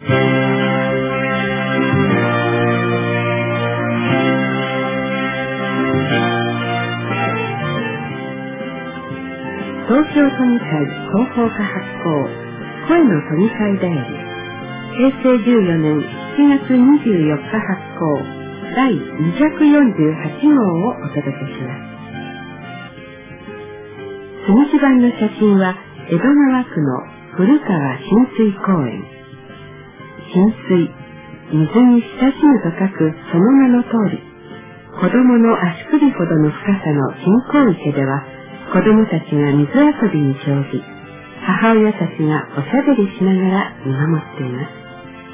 東京都議会広報課発行声の都議会だより平成14年7月24日発行第248号をお届けします。積み木版の写真は江戸川区の古川親水公園。親水、水に親しむと書くその名の通り、子供の足首ほどの深さの人工池では子供たちが水遊びに興じ、母親たちがおしゃべりしながら見守っています。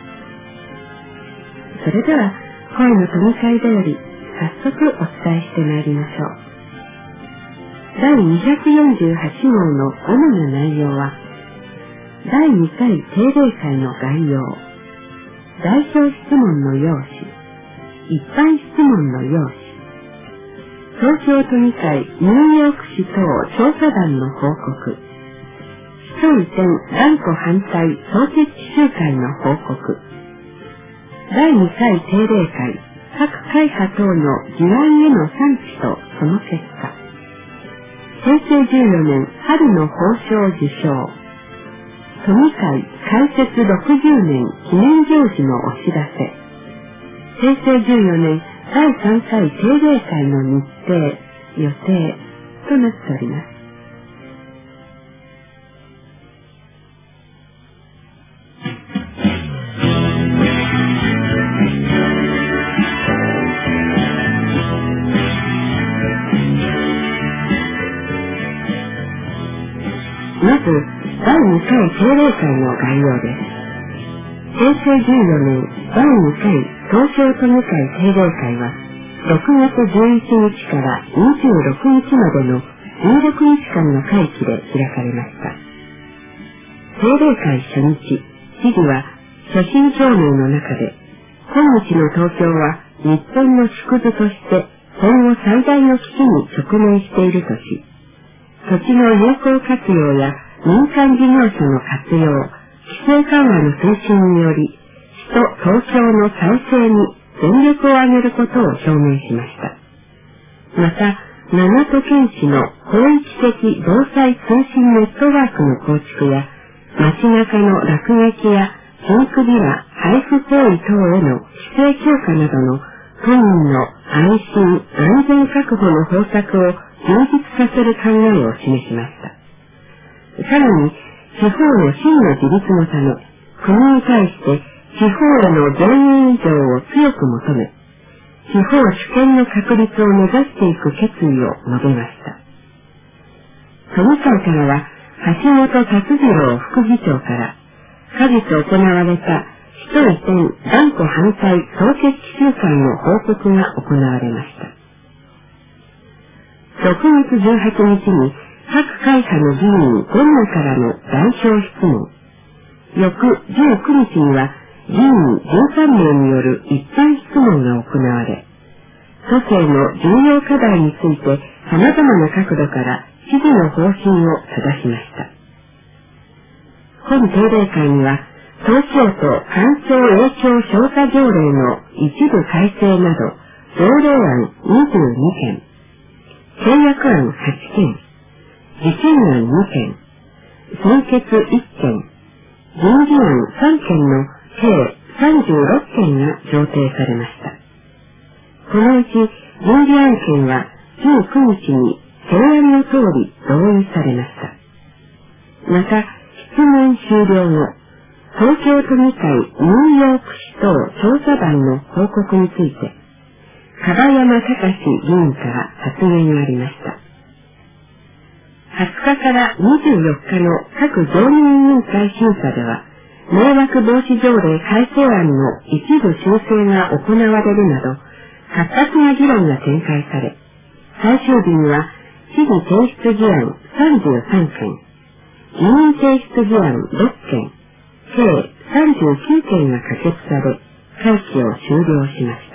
それでは声の都議会だより早速お伝えしてまいりましょう。第248号の主な内容は、第2回定例会の概要、代表質問の要旨、一般質問の要旨、東京都議会ニューヨーク市等調査団の報告、市長移転断固反対総決起集会の報告、第2回定例会各会派等の議案への賛否とその結果、平成14年春の褒章受章、都議会開設60年記念行事のお知らせ、平成14年第3回定例会の日程、予定となっております。まず、第2回定例会の概要です。平成14年第2回東京都議会定例会は、6月11日から26日までの16日間の会期で開かれました。定例会初日、知事は所信表明の中で、今日の東京は日本の縮図として今後最大の危機に直面しているとし、土地の有効活用や民間事業者の活用、規制緩和の推進により、首都東京の再生に全力を挙げることを表明しました。また、7都県市の広域的防災通信ネットワークの構築や、街中の落書きやピンクビラ、配布行為等への規制強化などの都民の安心・安全確保の方策を充実させる考えを示しました。さらに、地方の真の自立のため、国に対して地方への増員移動を強く求め、地方主権の確立を目指していく決意を述べました。都議会からは、橋本達次郎副議長から、果実行われた市都移転断固反対総決起集会の報告が行われました。6月18日に各会派の議員5名からの代表質問、翌19日には議員13名による一般質問が行われ、都政の重要課題について様々な角度から知事の方針を正しました。本定例会には、東京都環境影響調査条例の一部改正など、条例案22件、契約案8件、事件案2件、専決1件、人事案3件の計36件が上呈されました。このうち人事案件は19日に提案の通り同意されました。また、質問終了後、東京都議会ニューヨーク市等調査団の報告について、樺山隆議員から発言がありました。20日から24日の各常任委員会審査では、迷惑防止条例改正案の一部修正が行われるなど、活発な議論が展開され、最終日には、市議提出議案33件、議員提出議案6件、計39件が可決され、会期を終了しました。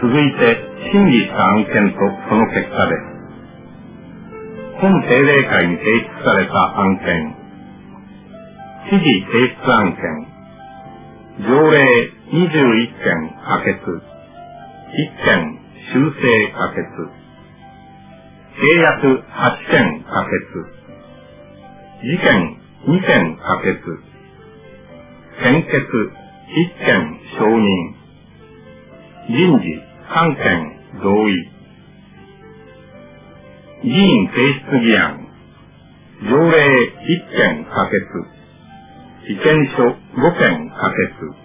続いて審議した案件とその結果です。本定例会に提出された案件、知事提出案件、条例21件可決、1件修正可決、契約8件可決、事件2件可決、専決1件承認、人事3件同意、議員提出議案、条例1件可決、意見書5件可決、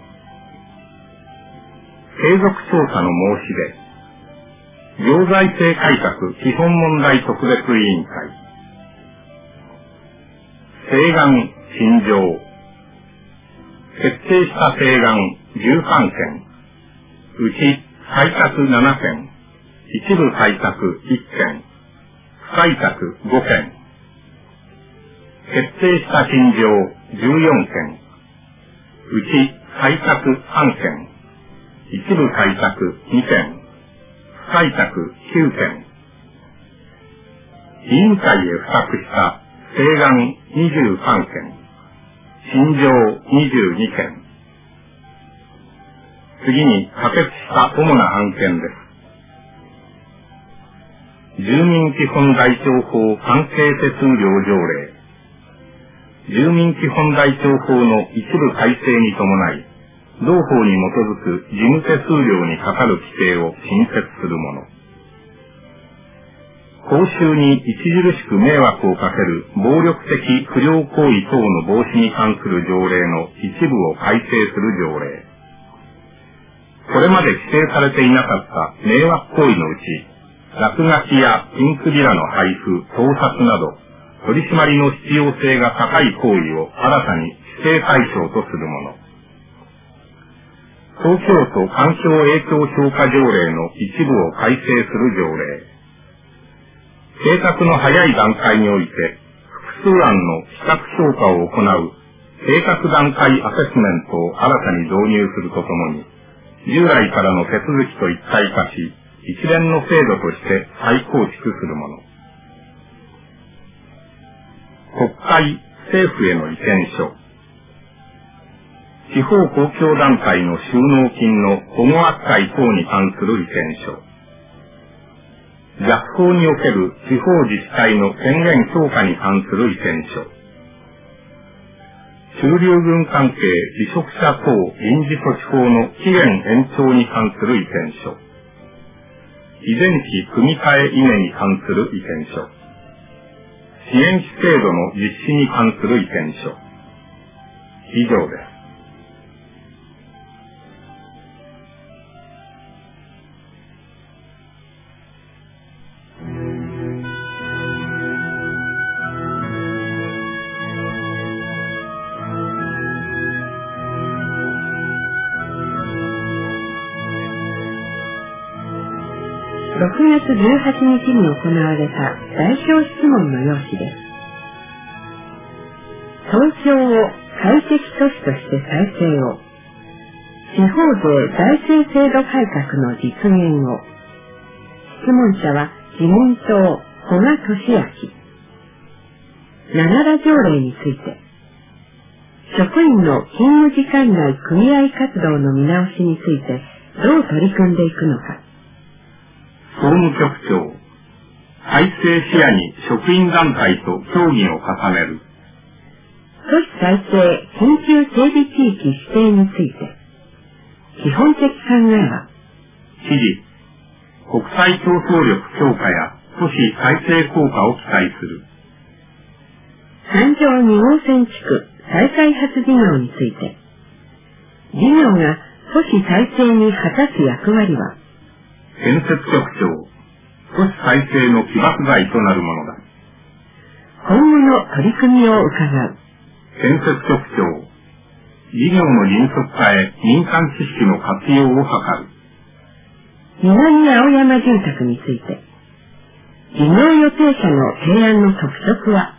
継続調査の申し出、行財政改革基本問題特別委員会、請願陳情、決定した請願13件、うち採択7件、一部採択1件、不採択5件、決定した陳情14件、うち採択3件、一部採択2件、不採択9件、委員会へ付託した請願23件、陳情22件。次に可決した主な案件です。住民基本台帳法関係手数料条例。住民基本台帳法の一部改正に伴い、同法に基づく事務手数料にかかる規定を新設するもの。公衆に著しく迷惑をかける暴力的不良行為等の防止に関する条例の一部を改正する条例。これまで規定されていなかった迷惑行為のうち、落書きやピンクビラの配布、盗撮など、取り締まりの必要性が高い行為を新たに規制対象とするもの。東京都環境影響評価条例の一部を改正する条例。計画の早い段階において、複数案の比較評価を行う計画段階アセスメントを新たに導入するとともに、従来からの手続きと一体化し、一連の制度として再構築するもの。国会、政府への意見書。地方公共団体の収納金の保護扱い等に関する意見書。逆法における地方自治体の権限強化に関する意見書。駐留軍関係離職者等臨時措置法の期限延長に関する意見書。遺伝子組み換え稲に関する意見書。支援費制度の実施に関する意見書。以上です。 6月18日に行われた代表質問の要旨です。東京を快適都市として再生を、地方税財政制度改革の実現を。質問者は自民党古賀俊明。7ら条例について、職員の勤務時間内組合活動の見直しについてどう取り組んでいくのか。 総務局長、改正視野に職員団体と協議を重ねる。 都市再生緊急整備地域指定について、基本的考えは、 知事、国際競争力強化や都市再生効果を期待する。 三条2号線地区再開発事業について、事業が都市再生に果たす役割は、 建設局長、都市再生の起爆剤となるものだ。 今後の取り組みを伺う。 建設局長、事業の迅速化へ民間知識の活用を図る。 南青山住宅について、事業予定者の提案の特色は、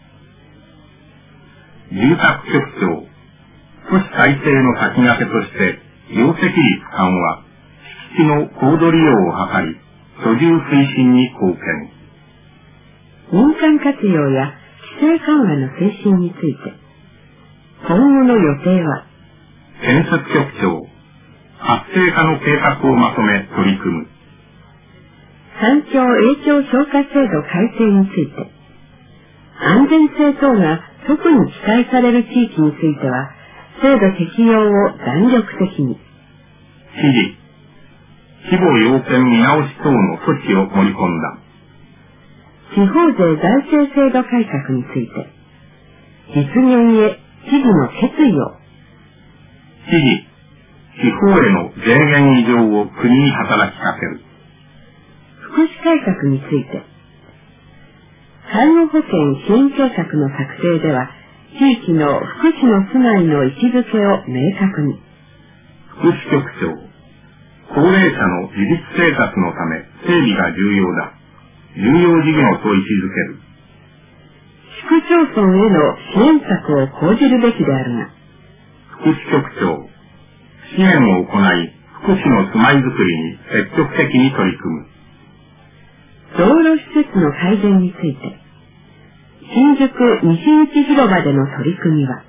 住宅局長、都市再生の先駆けとして、容積率緩和、 地の高度利用を図り、居住推進に貢献。 民間活用や規制緩和の推進について、今後の予定は、 建設局長、活性化の計画をまとめ取り組む。 環境影響評価制度改正について、安全性等が特に期待される地域については、制度適用を弾力的に。 指示、規模要件見直し等の措置を盛り込んだ。 地方税財政制度改革について、実現へ知事の決意を。 指示、地方への税源移譲を国に働きかける。 福祉改革について、介護保険支援計画の作成では、地域の福祉の住まいの位置づけを明確に。 福祉局長、高齢者の自立生活のため整備が重要だ。重要事業と位置づける。 市区町村への支援策を講じるべきであるが、 福祉局長、支援を行い、福祉の住まいづくりに積極的に取り組む。 道路施設の改善について、新宿西口広場での取り組みは、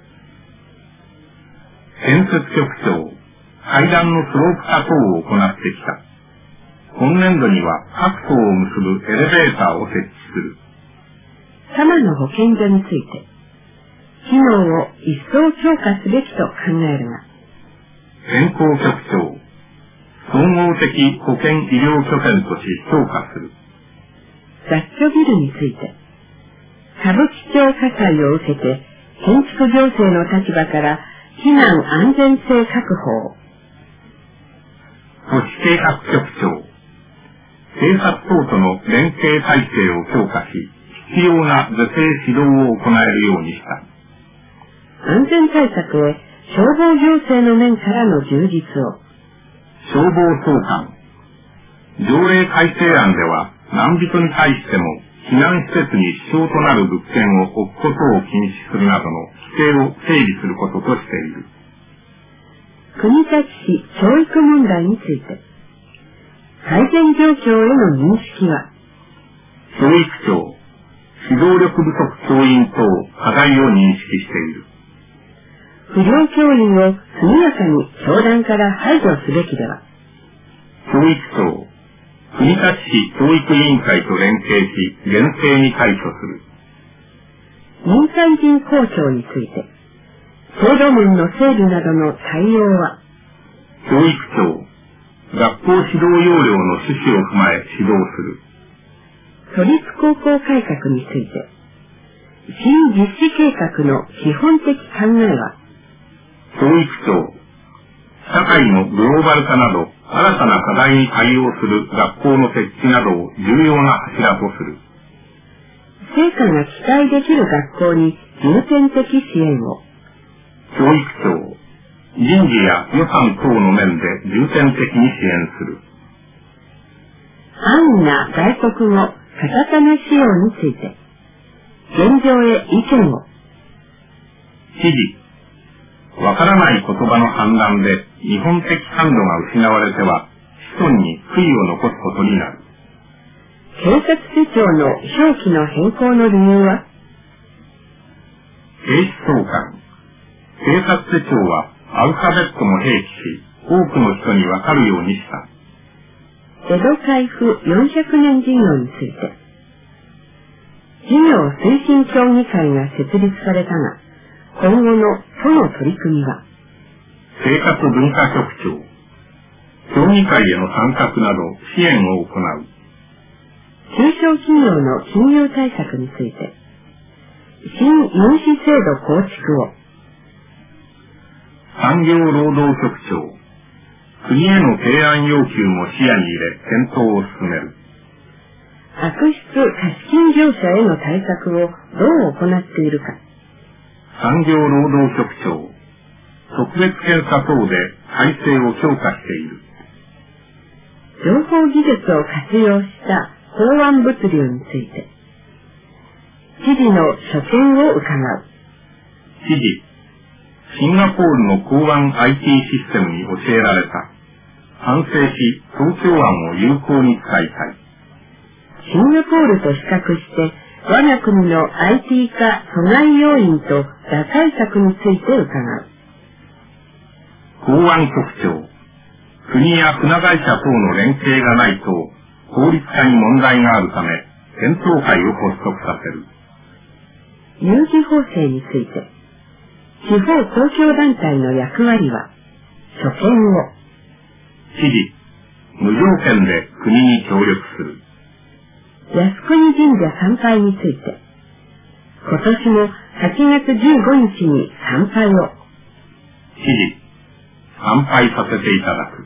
建設局長、階段のスロープ化等を行ってきた。今年度には各層を結ぶエレベーターを設置する。 多摩の保健所について、機能を一層強化すべきと考えるが、 健康局長、総合的保健医療拠点とし評価する。 雑居ビルについて、歌舞伎町火災を受けて、建築行政の立場から避難安全性確保を。 都市計画局長、警察等との連携体制を強化し、必要な是正指導を行えるようにした。 安全対策へ消防行政の面からの充実を。 消防総監、条例改正案では何人に対しても避難施設に支障となる物件を置くことを禁止するなどの規定を整備することとしている。 国立市教育問題について、改善状況への認識は、 教育長、指導力不足教員等課題を認識している。 不良教員を速やかに教団から排除すべきでは、 教育長、国立市教育委員会と連携し、厳正に対処する。 民間人校長について、制度面の整備などの対応は、 教育長、学校指導要領の趣旨を踏まえ指導する。 都立高校改革について、新実施計画の基本的考えは、 教育長、社会のグローバル化など新たな課題に対応する学校の設置などを重要な柱とする。 成果が期待できる学校に重点的支援を。 教育長、人事や予算等の面で重点的に支援する。 安易な外国語、カタカナ使用について、現状へ意見を。 指示、わからない言葉の判断で日本的感度が失われては子孫に悔いを残すことになる。 警察手帳の表記の変更の理由は、 警視総監、警察手帳はアルファベットも併記し、多くの人にわかるようにした。 江戸開府400年事業について、事業推進協議会が設立されたが、今後の都の取り組みは、 生活文化局長、協議会への参画など支援を行う。 中小企業の金融対策について、新融資制度構築を。 産業労働局長、国への提案要求も視野に入れ検討を進める。 悪質貸金業者への対策をどう行っているか。 産業労働局長、特別検査等で体制を強化している。 情報技術を活用した港湾物流について、知事の所見を伺う。 知事、シンガポールの港湾 IT システムに教えられた。 賛成し、東京湾を有効に使いたい。 シンガポールと比較して、我が国の IT 化阻害要因と打開策について伺う。 港湾局長、国や船会社等の連携がないと、法律化に問題があるため、検討会を発足させる。 有事法制について、地方公共団体の役割は、所見を、 知事、無条件で国に協力する。 靖国神社参拝について、今年も8月15日に参拝を。 知事、参拝させていただく。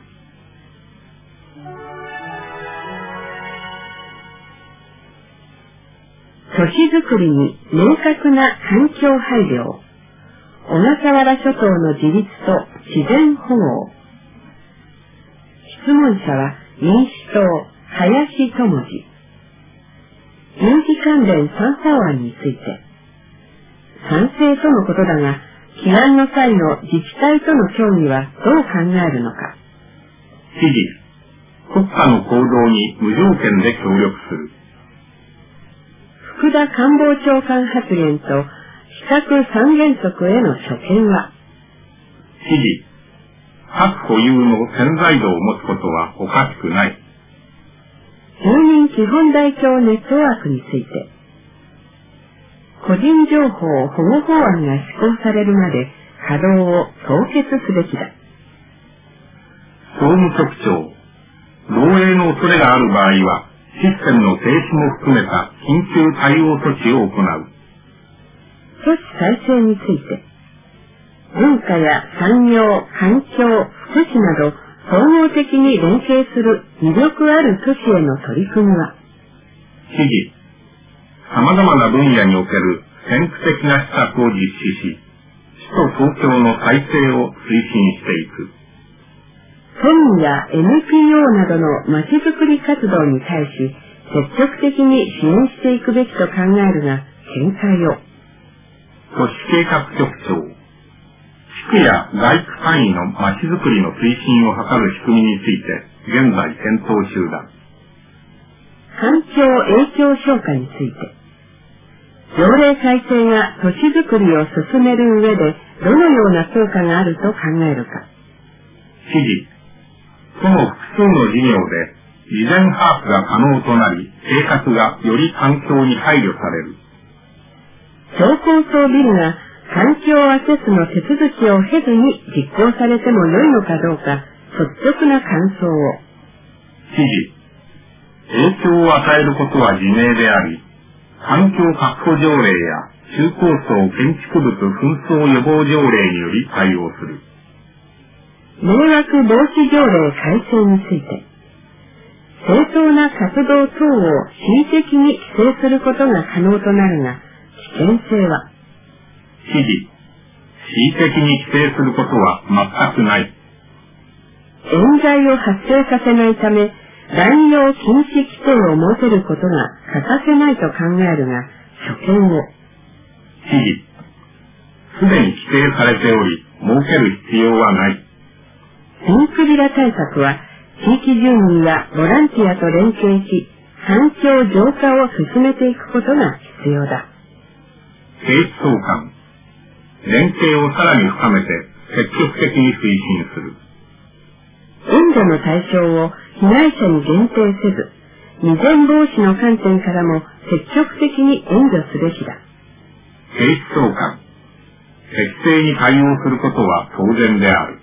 都市づくりに明確な環境配慮を。小笠原諸島の自立と自然保護を。質問者は民主党、林智次。有事関連3法案について、賛成とのことだが、起案の際の自治体との協議はどう考えるのか。 知事、国家の行動に無条件で協力する。 福田官房長官発言と非核三原則への所見は。 知事、核保有の潜在度を持つことはおかしくない。 住民基本台帳ネットワークについて、個人情報保護法案が施行されるまで稼働を凍結すべきだ。 総務局長、漏洩の恐れがある場合は、システムの停止も含めた緊急対応措置を行う。 都市再生について、文化や産業、環境、福祉など、総合的に連携する魅力ある都市への取り組みは。 知事、様々な分野における先駆的な施策を実施し、首都東京の再生を推進していく。 都民や NPO などのまちづくり活動に対し、積極的に支援していくべきと考えるが、見解を。 都市計画局長、地区や大区単位のまちづくりの推進を図る仕組みについて、現在検討中だ。 環境影響評価について、条例改正が都市づくりを進める上で、どのような効果があると考えるか。 知事、その複数の事業で、事前把握が可能となり、計画がより環境に配慮される。 超高層ビルが環境アセスの手続きを経ずに実行されても良いのかどうか、率直な感想を。 知事、影響を与えることは自明であり、環境確保条例や中高層建築物紛争予防条例により対応する。 迷惑防止条例改正について、正当な活動等を恣意的に規制することが可能となるが、危険性は。 知事、恣意的に規制することは全くない。 冤罪を発生させないため、乱用禁止規定を設けることが欠かせないと考えるが、所見を。 知事、すでに規定されており、設ける必要はない。 ピンクビラ対策は、地域住民やボランティアと連携し、環境浄化を進めていくことが必要だ。 警視総監、連携をさらに深めて積極的に推進する。 援助の対象を被害者に限定せず、未然防止の観点からも積極的に援助すべきだ。 警視総監、適正に対応することは当然である。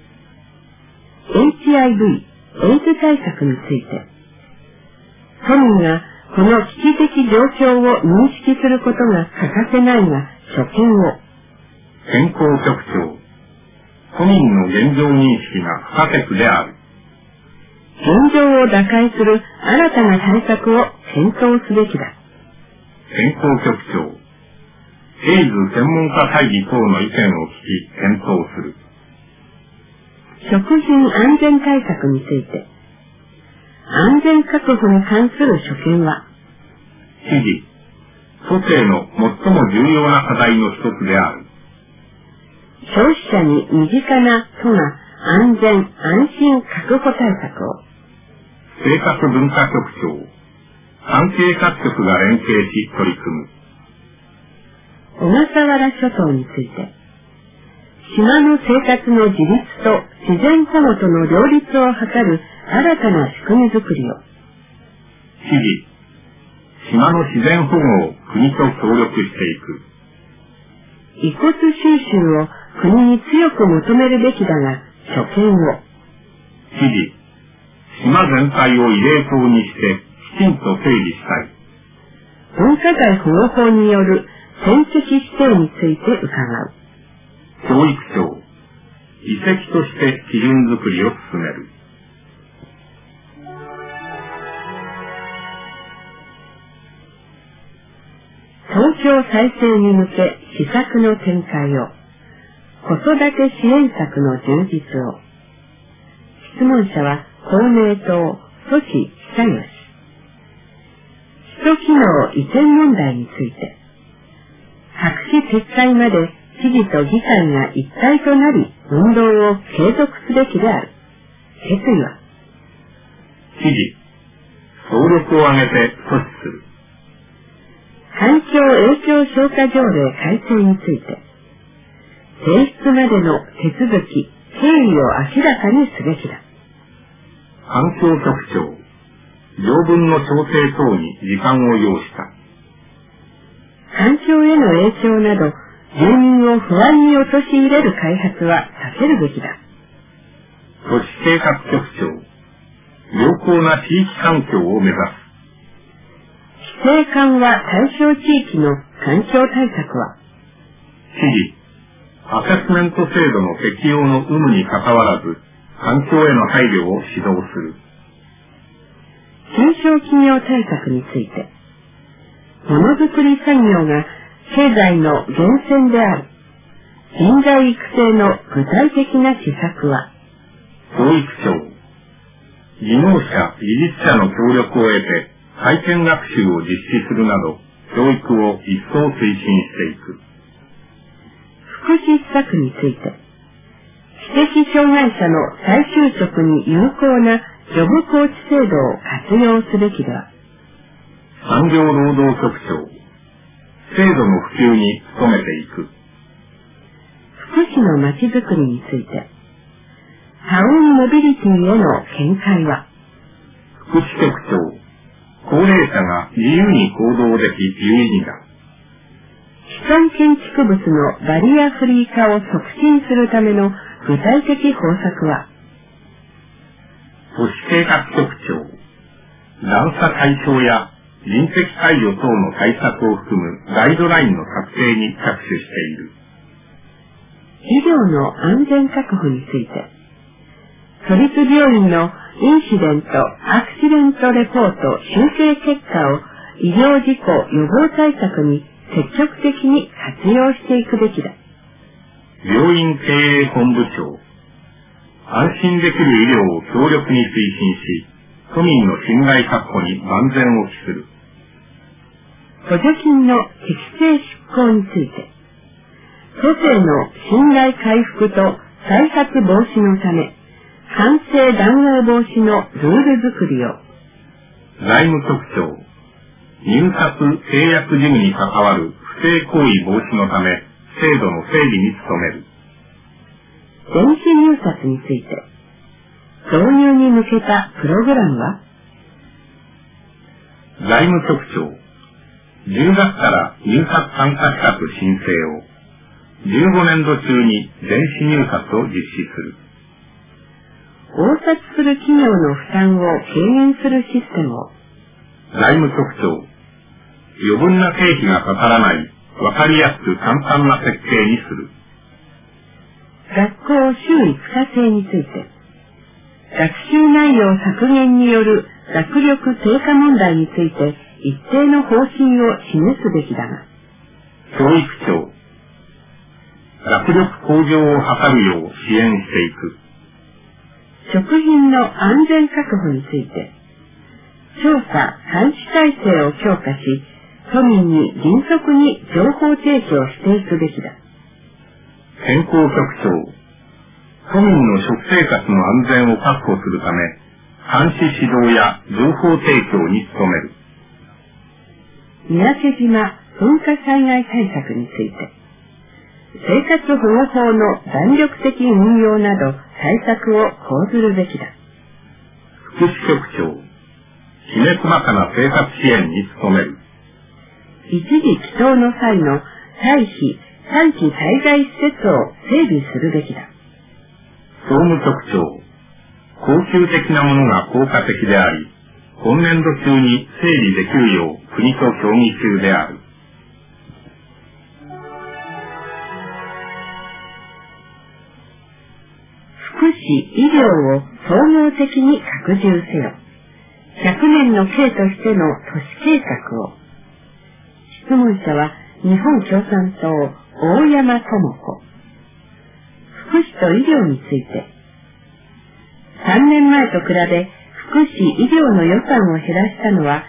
HIV、エイズ対策について、都民がこの危機的状況を認識することが欠かせないが、所見を。 健康局長、都民の現状認識が不可欠である。 現状を打開する新たな対策を検討すべきだ。 健康局長、エイズ専門家会議等の意見を聞き検討する。 食品安全対策について、安全確保に関する所見は。 知事、都政の最も重要な課題の一つである。 消費者に身近な都が安全安心確保対策を、 生活文化局長、関係各局が連携し取り組む。 小笠原諸島について、島の生活の自立と自然保護との両立を図る新たな仕組みづくりを、 知事、島の自然保護を国と協力していく。 遺骨収集を国に強く求めるべきだが、所見を、 知事、島全体を慰霊塔にしてきちんと整理したい。 文化財保護法による戦績指定について伺う。 教育庁、遺跡として基準づくりを進める。 東京再生に向け施策の展開を、子育て支援策の充実を。質問者は公明党、蘇知久義。首都機能移転問題について、白紙撤回まで知事と議会が一体となり運動を継続すべきである。決意は、 知事、総力を挙げて阻止する。 環境影響評価条例改正について、提出までの手続き、経緯を明らかにすべきだ。 環境局長、条文の調整等に時間を要した。 環境への影響など、住民を不安に陥れる開発は避けるべきだ。 都市計画局長、良好な地域環境を目指す。 規制緩和対象地域の環境対策は、 知事、アセスメント制度の適用の有無にかかわらず、環境への配慮を指導する。 中小企業対策について、ものづくり産業が経済の源泉である人材育成の具体的な施策は、 教育庁、技能者、技術者の協力を得て体験学習を実施するなど、教育を一層推進していく。 福祉施策について、知的障害者の再就職に有効なジョブコーチ制度を活用すべきでは。 産業労働局長、制度の普及に努めていく。 福祉のまちづくりについて、タウンモビリティへの見解は。 福祉局長、高齢者が自由に行動でき有意義だ。 基幹建築物のバリアフリー化を促進するための具体的方策は。 都市計画局長、段差解消や人的介助等の対策を含むガイドラインの策定に着手している。 医療の安全確保について、都立病院のインシデント・アクシデントレポート集計結果を医療事故予防対策に積極的に活用していくべきだ。 病院経営本部長、安心できる医療を強力に推進し、都民の信頼確保に万全を期する。 補助金の適正執行について、都政の信頼回復と再発防止のため、官製談合防止のルール作りを。 財務局長、入札契約事務に関わる不正行為防止のため、制度の整備に努める。 電子入札について、導入に向けたプログラムは。 財務局長、10月から入札参加資格申請を、15年度中に電子入札を実施する。 応札する企業の負担を軽減するシステムを。 財務局長、余分な経費がかからない、わかりやすく簡単な設計にする。 学校週5日制について、学習内容削減による学力低下問題について一定の方針を示すべきだが。 教育庁、学力向上を図るよう支援していく。 食品の安全確保について、調査・監視体制を強化し、都民に迅速に情報提供していくべきだ。 健康局長、 都民の食生活の安全を確保するため、監視指導や情報提供に努める。 三宅島噴火災害対策について、生活保護法の弾力的運用など対策を講ずるべきだ。 福祉局長、きめ細かな生活支援に努める。 一時帰島の際の退避・短期滞在施設を整備するべきだ。 総務局長、恒久的なものが効果的であり、今年度中に整理できるよう国と協議中である。 福祉・医療を総合的に拡充せよ。100年の計としての都市計画を。質問者は日本共産党大山智子。福祉と医療について、3年前と比べ福祉・医療の予算を減らしたのは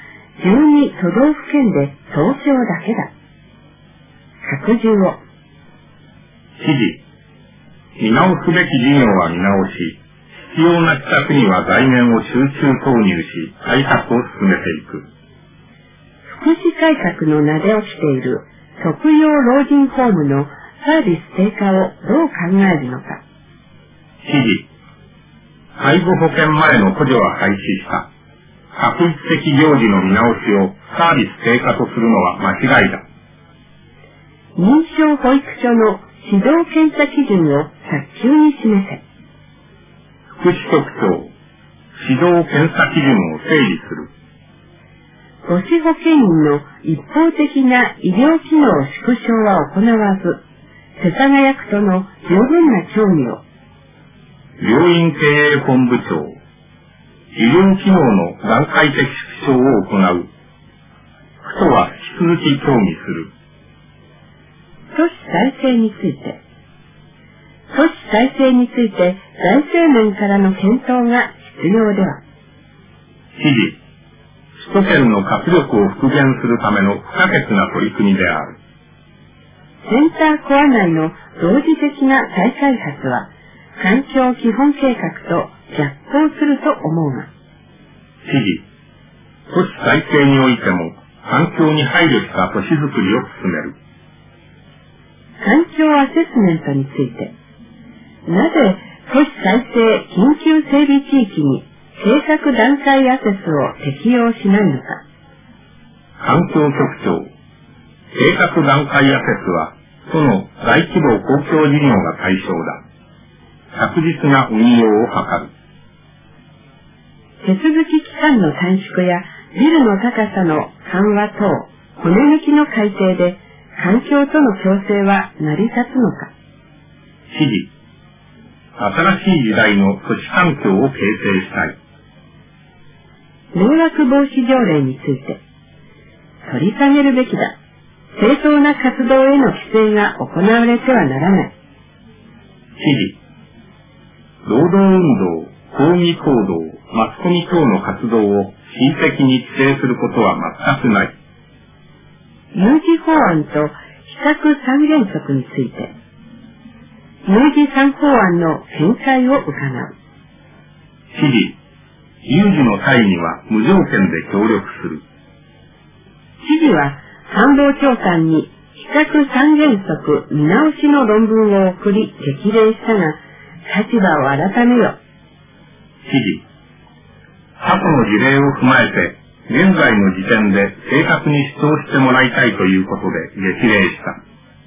12都道府県で東京だけだ。拡充を。 指示。見直すべき事業は見直し、必要な施策には財源を集中投入し、対策を進めていく。 福祉改革の名で起きている特養老人ホームのサービス低下をどう考えるのか。 指示。介護保険前の補助は廃止した。画一的行事の見直しをサービス低下とするのは間違いだ。 認証保育所の指導検査基準を早急に示せ。 福祉局長、指導検査基準を整理する。 母子保健員の一方的な医療機能縮小は行わず、世田谷区との十分な協議を。 病院経営本部長、医療機能の段階的縮小を行う。区とは引き続き協議する。 都市再生について。都市再生について財政面からの検討が必要では。 指示。首都圏の活力を復元するための不可欠な取り組みである。 センターコア内の同時的な再開発は、環境基本計画と逆行すると思うが。 指示。都市再生においても、環境に配慮した都市づくりを進める。 環境アセスメントについて、なぜ都市再生緊急整備地域に計画段階アセスを適用しないのか。 環境局長、計画段階アセスは都の大規模公共事業が対象だ。確実な運用を図る。 手続き期間の短縮やビルの高さの緩和等、骨抜きの改定で環境との共生は成り立つのか。 指示。新しい時代の都市環境を形成したい。 迷惑防止条例について、取り下げるべきだ。正当な活動への規制が行われてはならない。 指示。労働運動、抗議行動、マスコミ等の活動を恣意的に規制することは全くない。 有事法案と比較三原則について、有事三法案の見解を伺う。 指示。有事の際には無条件で協力する。 知事は官房長官に比較三原則見直しの論文を送り激励したが、立場を改めよ。 指示。過去の事例を踏まえて、現在の時点で正確に主張してもらいたいということで激励した。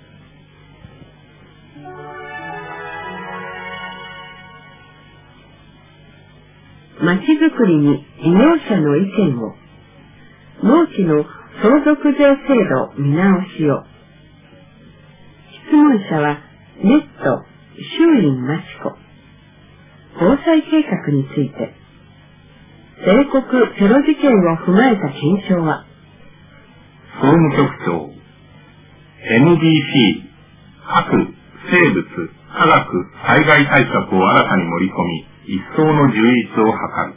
まちづくりに利用者の意見を。農地の相続税制度見直しを。質問者はネット衆院マチコ。防災計画について、米国テロ事件を踏まえた検証は。 総務局長、NDC、核、生物、科学、災害対策を新たに盛り込み、一層の充実を図る。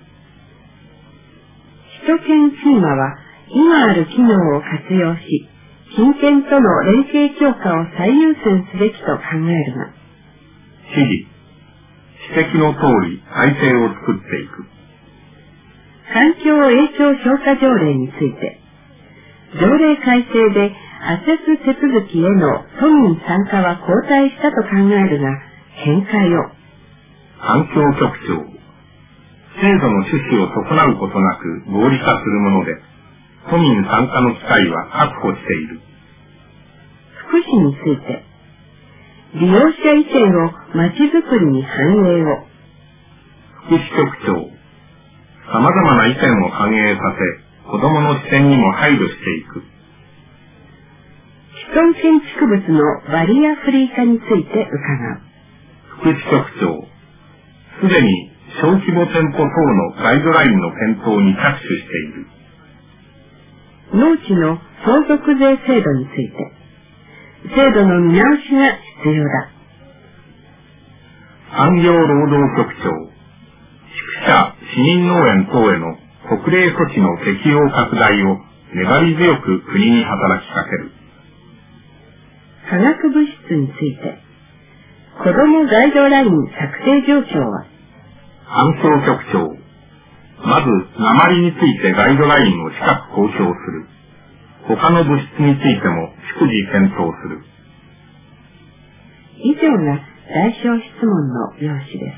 首都圏チーマは今ある機能を活用し、近県との連携強化を最優先すべきと考えるが。 指示。 指摘の通り体制を作っていく。 環境影響評価条例について、条例改正でアセス手続きへの都民参加は後退したと考えるが、見解を。 環境局長、制度の趣旨を損なうことなく合理化するもので、都民参加の機会は確保している。 福祉について、利用者意見をまちづくりに反映を。 福祉局長、様々な意見を反映させ、子どもの視点にも配慮していく。 既存建築物のバリアフリー化について伺う。 福祉局長、すでに小規模店舗等のガイドラインの検討に着手している。 農地の相続税制度について、制度の見直しが必要だ。 産業労働局長、宿舎、市民農園等への特例措置の適用拡大を粘り強く国に働きかける。 化学物質について、子どもガイドライン作成状況は。 環境局長、まず鉛についてガイドラインを近く公表する。他の物質についても逐次検討する。 以上が代表質問の要旨です。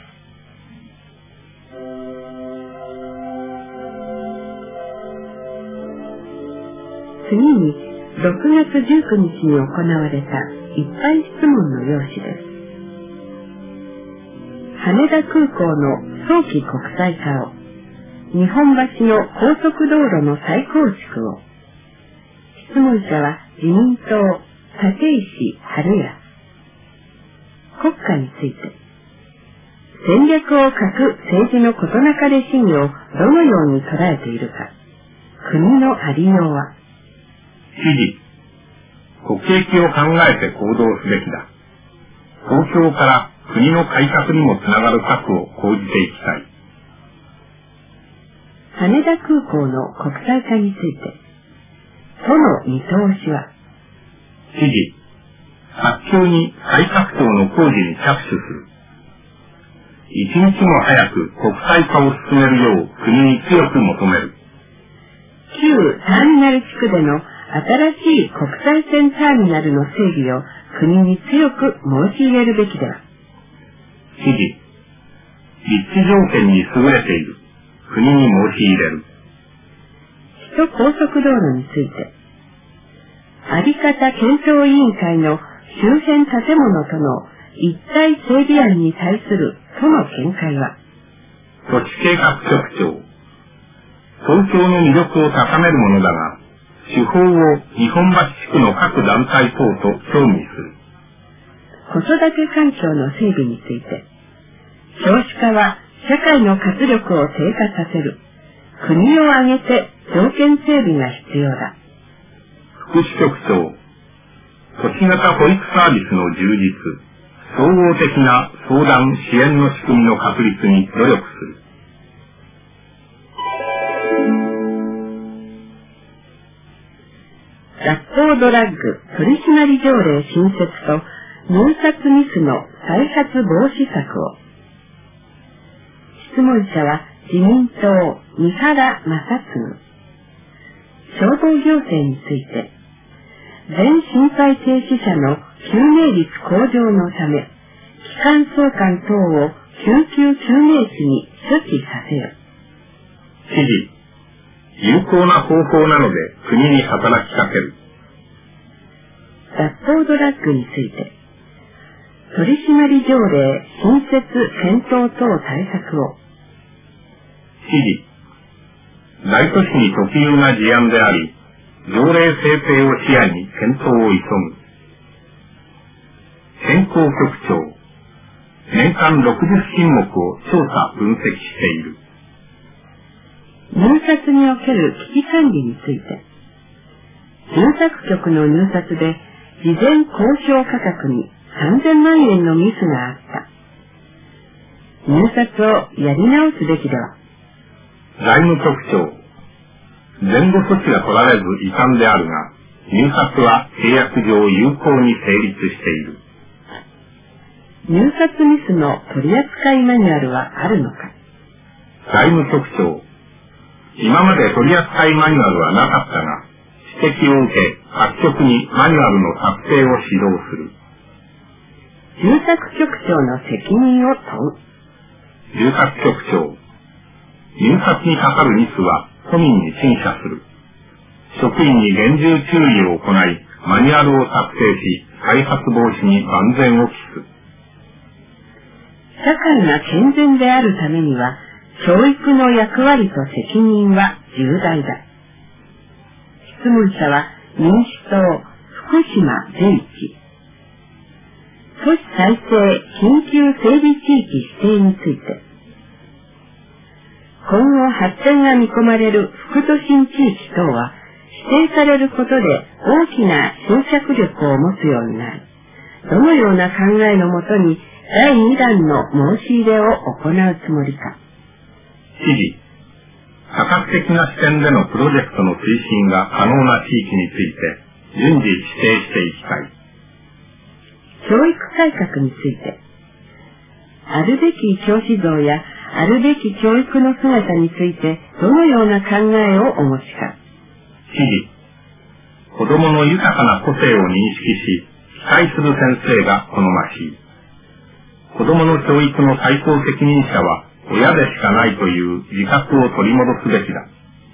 次に6月19日に行われた一般質問の要旨です。羽田空港の早期国際化を、日本橋の高速道路の再構築を。質問者は自民党立石春也。国家について、戦略を欠く政治の事なかれ主義をどのように捉えているか、国のありようは。 知事、国益を考えて行動すべきだ。東京から国の改革にもつながる策を講じていきたい。 羽田空港の国際化について、都の見通しは。 知事、早急に改革等の工事に着手する。一日も早く国際化を進めるよう国に強く求める。 旧ターミナル地区での新しい国際線ターミナルの整備を国に強く申し入れるべきでは。 知事、立地条件に優れている。国に申し入れる。 首都高速道路について、あり方検討委員会の周辺建物との一体整備案に対する都の見解は。 土地計画局長、東京の魅力を高めるものだが、手法を日本橋地区の各団体等と協議する。 子育て環境の整備について、少子化は社会の活力を低下させる。国を挙げて条件整備が必要だ。 福祉局長、都市型保育サービスの充実、総合的な相談支援の仕組みの確立に努力する。 学校ドラッグ取締条例新設と入札ミスの再発防止策を。質問者は自民党三原正嗣。消防行政について、全心肺停止者の救命率向上のため、気管相関等を救急救命士に処置させよ。 知事、有効な方法なので国に働きかける。 脱法ドラッグについて、取締条例新設検討等対策を。 知事、大都市に特有な事案であり、条例制定を視野に検討を急ぐ。健康局長、年間60品目を調査分析している。 入札における危機管理について、住宅局の入札で事前交渉価格に3000万円のミスがあった。入札をやり直すべきでは。 財務局長、前後措置が取られず遺憾であるが、入札は契約上有効に成立している。 入札ミスの取扱マニュアルはあるのか。 財務局長、今まで取扱マニュアルはなかったが、指摘を受け、各局にマニュアルの作成を指導する。 住宅局長の責任を問う。 住宅局長、入札にかかるミスは都民に陳謝する。職員に厳重注意を行い、マニュアルを作成し、再発防止に万全を期す。 社会が健全であるためには、教育の役割と責任は重大だ。質問者は民主党福島善一。都市再生緊急整備地域指定について、今後発展が見込まれる副都心地域等は指定されることで大きな侵釈力を持つようになる。どのような考えのもとに第2弾の申し入れを行うつもりか。 知事、多角的な視点でのプロジェクトの推進が可能な地域について順次指定していきたい。 教育改革について、あるべき教師像やあるべき教育の姿についてどのような考えをお持ちか。 知事、子供の豊かな個性を認識し、期待する先生が好ましい。子供の教育の最高責任者は親でしかないという自覚を取り戻すべきだ。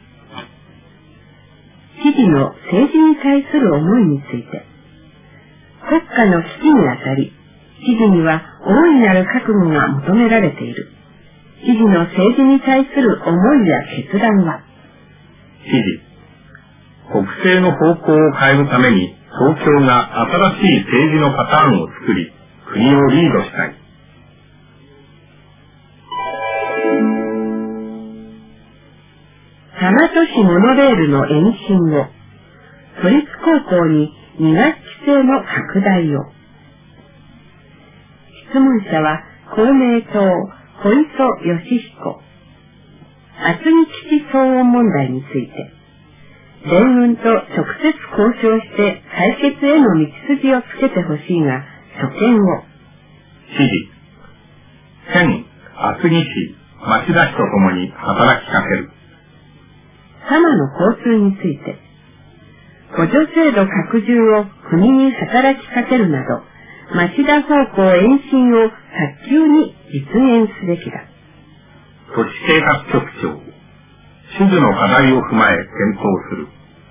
知事の政治に対する思いについて、国家の危機にあたり、知事には大いなる覚悟が求められている。知事の政治に対する思いや決断は。 知事、国政の方向を変えるために東京が新しい政治のパターンを作り、国をリードしたい。 多摩都市モノレールの延伸を、都立高校に2学期制の拡大を。質問者は公明党小磯義彦。厚木基地騒音問題について、連運と直接交渉して解決への道筋をつけてほしいが、所見を。 知事、県厚木市町田市とともに働きかける。 多摩の交通について、補助制度拡充を国に働きかけるなど、町田方向延伸を早急に実現すべきだ。 都市計画局長、種々の課題を踏まえ検討する。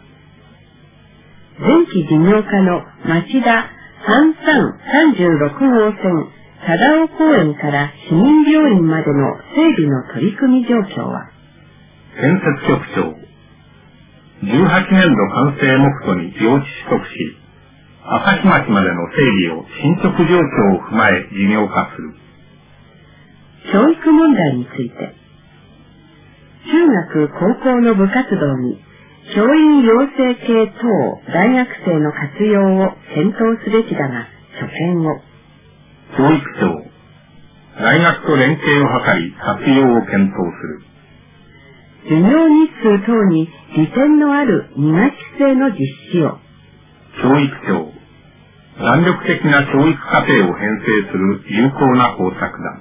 前期事業課の町田3336号線忠尾公園から市民病院までの整備の取り組み状況は。 建設局長、18年度完成目途に用地取得し、朝日町までの整備を進捗状況を踏まえ事業化する。 教育問題について、中学高校の部活動に教員養成系等大学生の活用を検討すべきだが、所見を。 教育長、大学と連携を図り活用を検討する。 授業日数等に利点のある2学期制の実施を。 教育長、弾力的な教育課程を編成する有効な方策だ。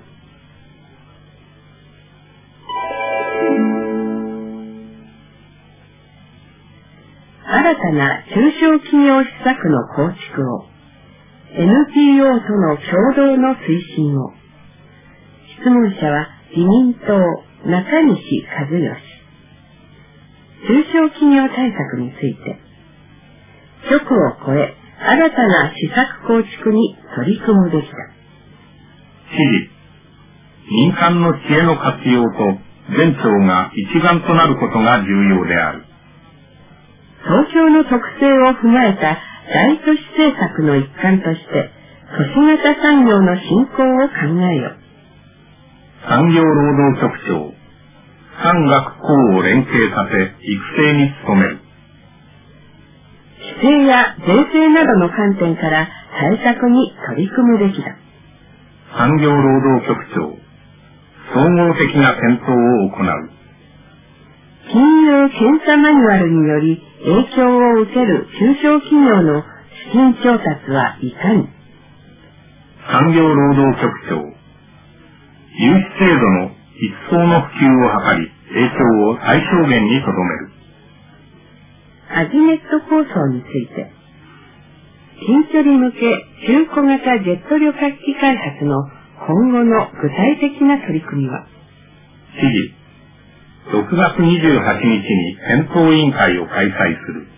新たな中小企業施策の構築を、NPO との共同の推進を。質問者は自民党中西和義。中小企業対策について、局を超え新たな施策構築に取り組むべきだ。 知事、民間の知恵の活用と全庁が一丸となることが重要である。 東京の特性を踏まえた大都市政策の一環として、都市型産業の振興を考えよ。 産業労働局長、産学工を連携させ育成に努める。 規制や税制などの観点から対策に取り組むべきだ。 産業労働局長、総合的な検討を行う。 金融検査マニュアルにより影響を受ける中小企業の資金調達はいかに。 産業労働局長、融資制度の一層の普及を図り、影響を最小限にとどめる。 アジネット構想について、近距離向け中古型ジェット旅客機開発の今後の具体的な取り組みは、 知事、6月28日に検討委員会を開催する。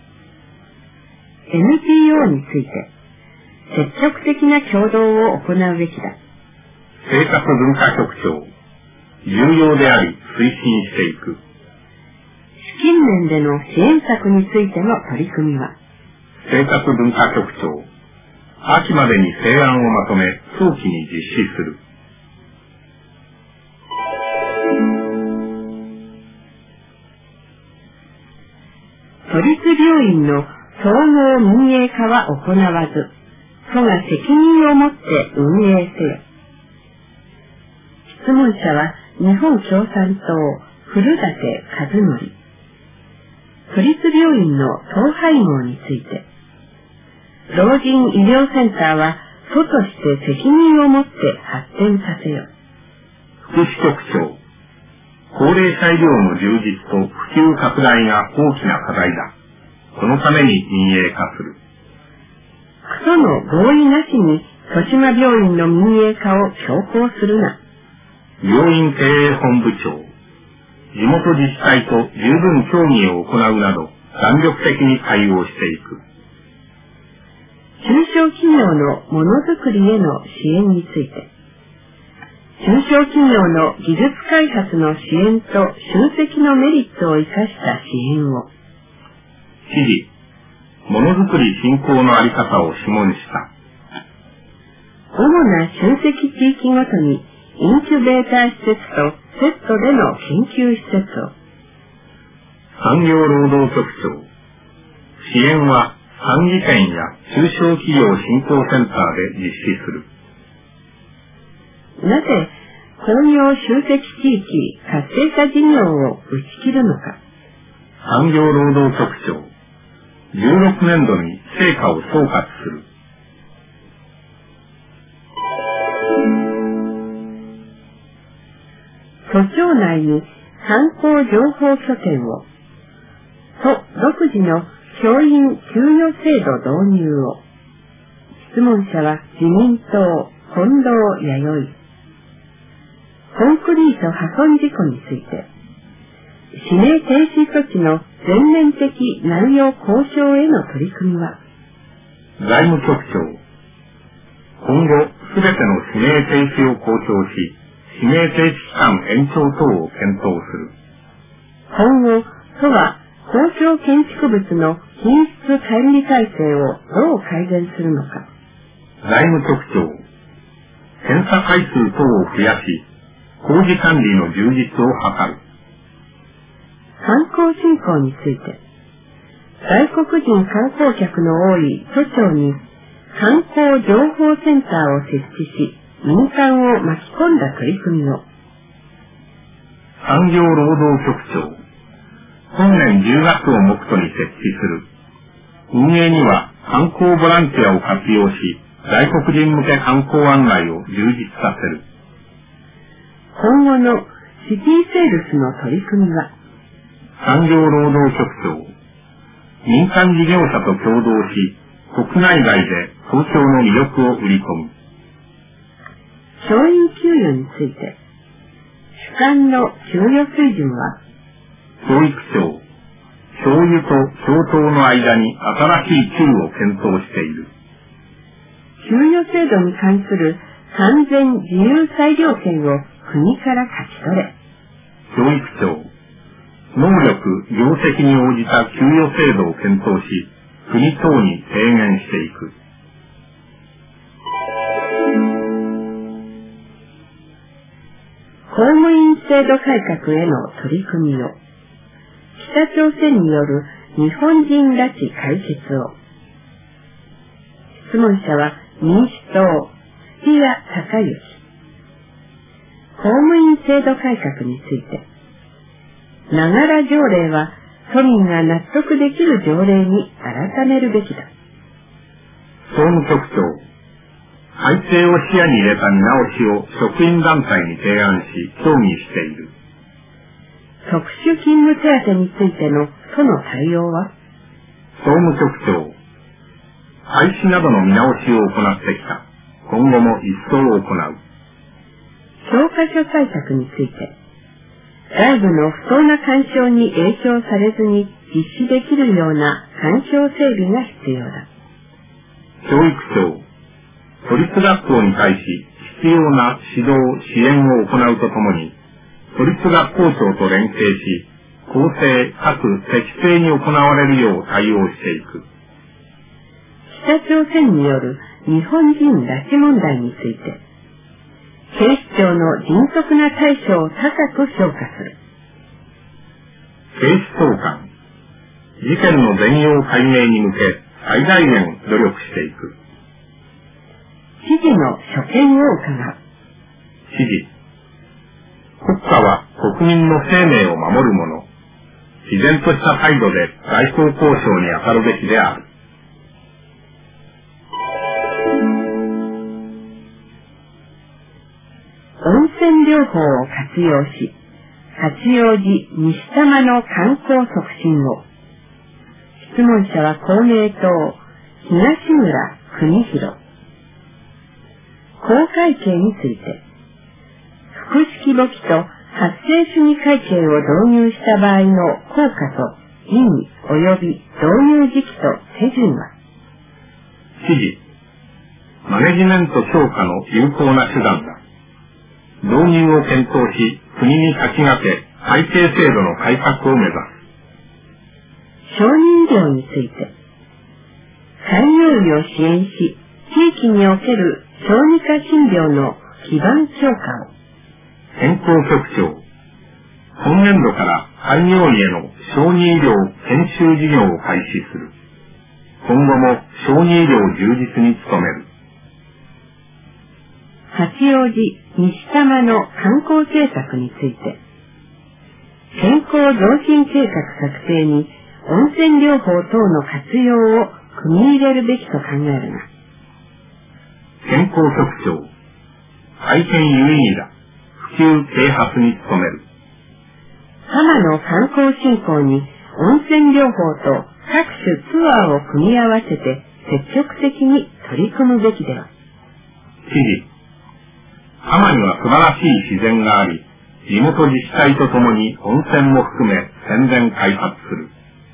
NPO について、積極的な共同を行うべきだ。 生活文化局長、重要であり推進していく。 資金面での支援策についての取り組みは、 生活文化局長、秋までに成案をまとめ早期に実施する。 都立病院の総合民営化は行わず、都が責任を持って運営せよ。質問者は日本共産党古舘和則。都立病院の統廃合について、老人医療センターは都として責任を持って発展させよ。 福祉局長、高齢者医療の充実と普及拡大が大きな課題だ。このために民営化する。 区との合意なしに豊島病院の民営化を強行するな。 病院経営本部長、地元自治体と十分協議を行うなど弾力的に対応していく。 中小企業のものづくりへの支援について、中小企業の技術開発の支援と集積のメリットを生かした支援を。 知事、ものづくり振興のあり方を諮問した。 主な集積地域ごとにインキュベーター施設とセットでの研究施設を。 産業労働局長、支援は産技研や中小企業振興センターで実施する。 なぜ工業集積地域活性化事業を打ち切るのか。 産業労働局長、16年度に成果を総括する。 都庁内に観光情報拠点を、都独自の教員給与制度導入を。質問者は自民党近藤弥生。コンクリート破損事故について、指名停止措置の全面的内容交渉への取り組みは、 財務局長、今後すべての指名停止を公表し、指名停止期間延長等を検討する。 今後、都は公共建築物の品質管理体制をどう改善するのか。 財務局長、検査回数等を増やし、工事管理の充実を図る。 観光振興について、外国人観光客の多い都庁に観光情報センターを設置し、民間を巻き込んだ取り組みを。 産業労働局長、本年10月を目途に設置する。運営には観光ボランティアを活用し、外国人向け観光案内を充実させる。 今後のシティセールスの取り組みは、 産業労働局長、民間事業者と共同し、国内外で東京の魅力を売り込む。 教員給与について、主管の給与水準は、 教育庁、教諭と教頭の間に新しい給を検討している。 給与制度に関する完全自由裁量権を国から勝ち取れ。 教育庁、能力、業績に応じた給与制度を検討し、国等に提言していく。 公務員制度改革への取り組みを。北朝鮮による日本人拉致解決を。質問者は民主党、土屋隆之。公務員制度改革について、ながら条例は都民が納得できる条例に改めるべきだ。 総務局長、 改正を視野に入れた見直しを職員団体に提案し、協議している。 特殊勤務手当についての都の対応は？ 総務局長、廃止などの見直しを行ってきた。今後も一層行う。 教科書対策について、外部の不当な干渉に影響されずに実施できるような環境整備が必要だ。 教育長、都立学校に対し必要な指導・支援を行うとともに、都立学校長と連携し、公正かつ適正に行われるよう対応していく。 北朝鮮による日本人拉致問題について、警視庁の迅速な対処を高く評価する。 警視総監、事件の全容解明に向け最大限努力していく。 知事の所見を伺う。 知事、国家は国民の生命を守るもの、毅然とした態度で外交交渉に当たるべきである。 温泉療法を活用し、八王子西多摩の観光促進を。質問者は公明党、東村邦弘。公会計について、複式簿記と発生主義会計を導入した場合の効果と意味及び導入時期と手順は？ 知事、マネジメント強化の有効な手段だ。導入を検討し、国に先駆け、会計制度の改革を目指す。小児医療について、開業医を支援し、地域における小児科診療の基盤強化を。 健康局長、今年度から開業医への小児医療研修事業を開始する。今後も小児医療充実に努める。 八王子西多摩の観光政策について、健康増進計画策定に温泉療法等の活用を組み入れるべきと考えるが。 健康局長、大変有意義だ。普及啓発に努める。 多摩の観光振興に温泉療法と各種ツアーを組み合わせて積極的に取り組むべきでは。 知事、多摩には素晴らしい自然があり、地元自治体とともに温泉も含め宣伝開発する。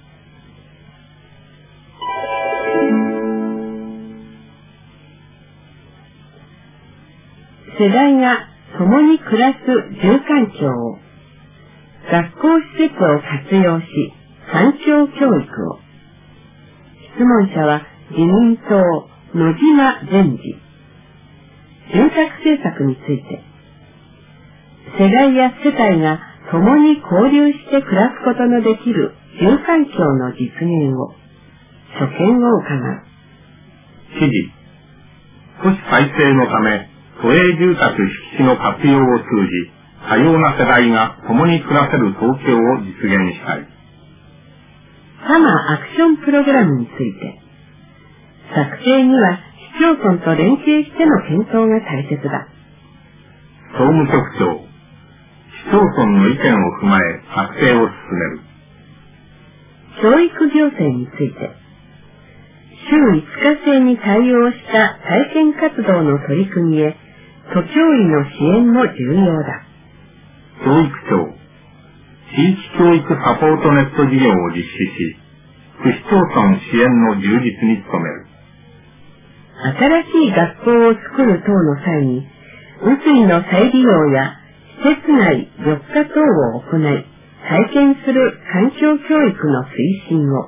世代が共に暮らす住環境を、学校施設を活用し、環境教育を。質問者は自民党野島善治。住宅政策について、世代や世帯が共に交流して暮らすことのできる住環境の実現を。所見を伺う。 知事、都市再生のため、都営住宅敷地の活用を通じ、多様な世代が共に暮らせる東京を実現したい。 多摩アクションプログラムについて、策定には市町村と連携しての検討が大切だ。 総務局長、市町村の意見を踏まえ策定を進める。 教育行政について、週5日制に対応した体験活動の取り組みへ、都教委の支援も重要だ。 教育長、地域教育サポートネット事業を実施し、区市町村支援の充実に努める。 新しい学校を作る等の際に、雨水の再利用や施設内緑化等を行い、体験する環境教育の推進を。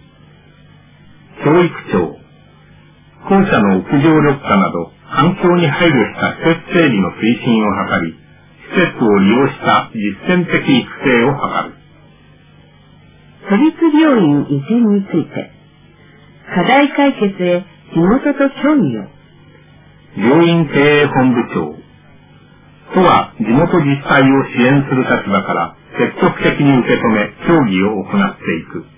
教育長、校舎の屋上緑化など環境に配慮した施設整備の推進を図り、施設を利用した実践的育成を図る。 都立病院移転について、課題解決へ地元と協議を。 病院経営本部長、都は地元自治体を支援する立場から積極的に受け止め協議を行っていく。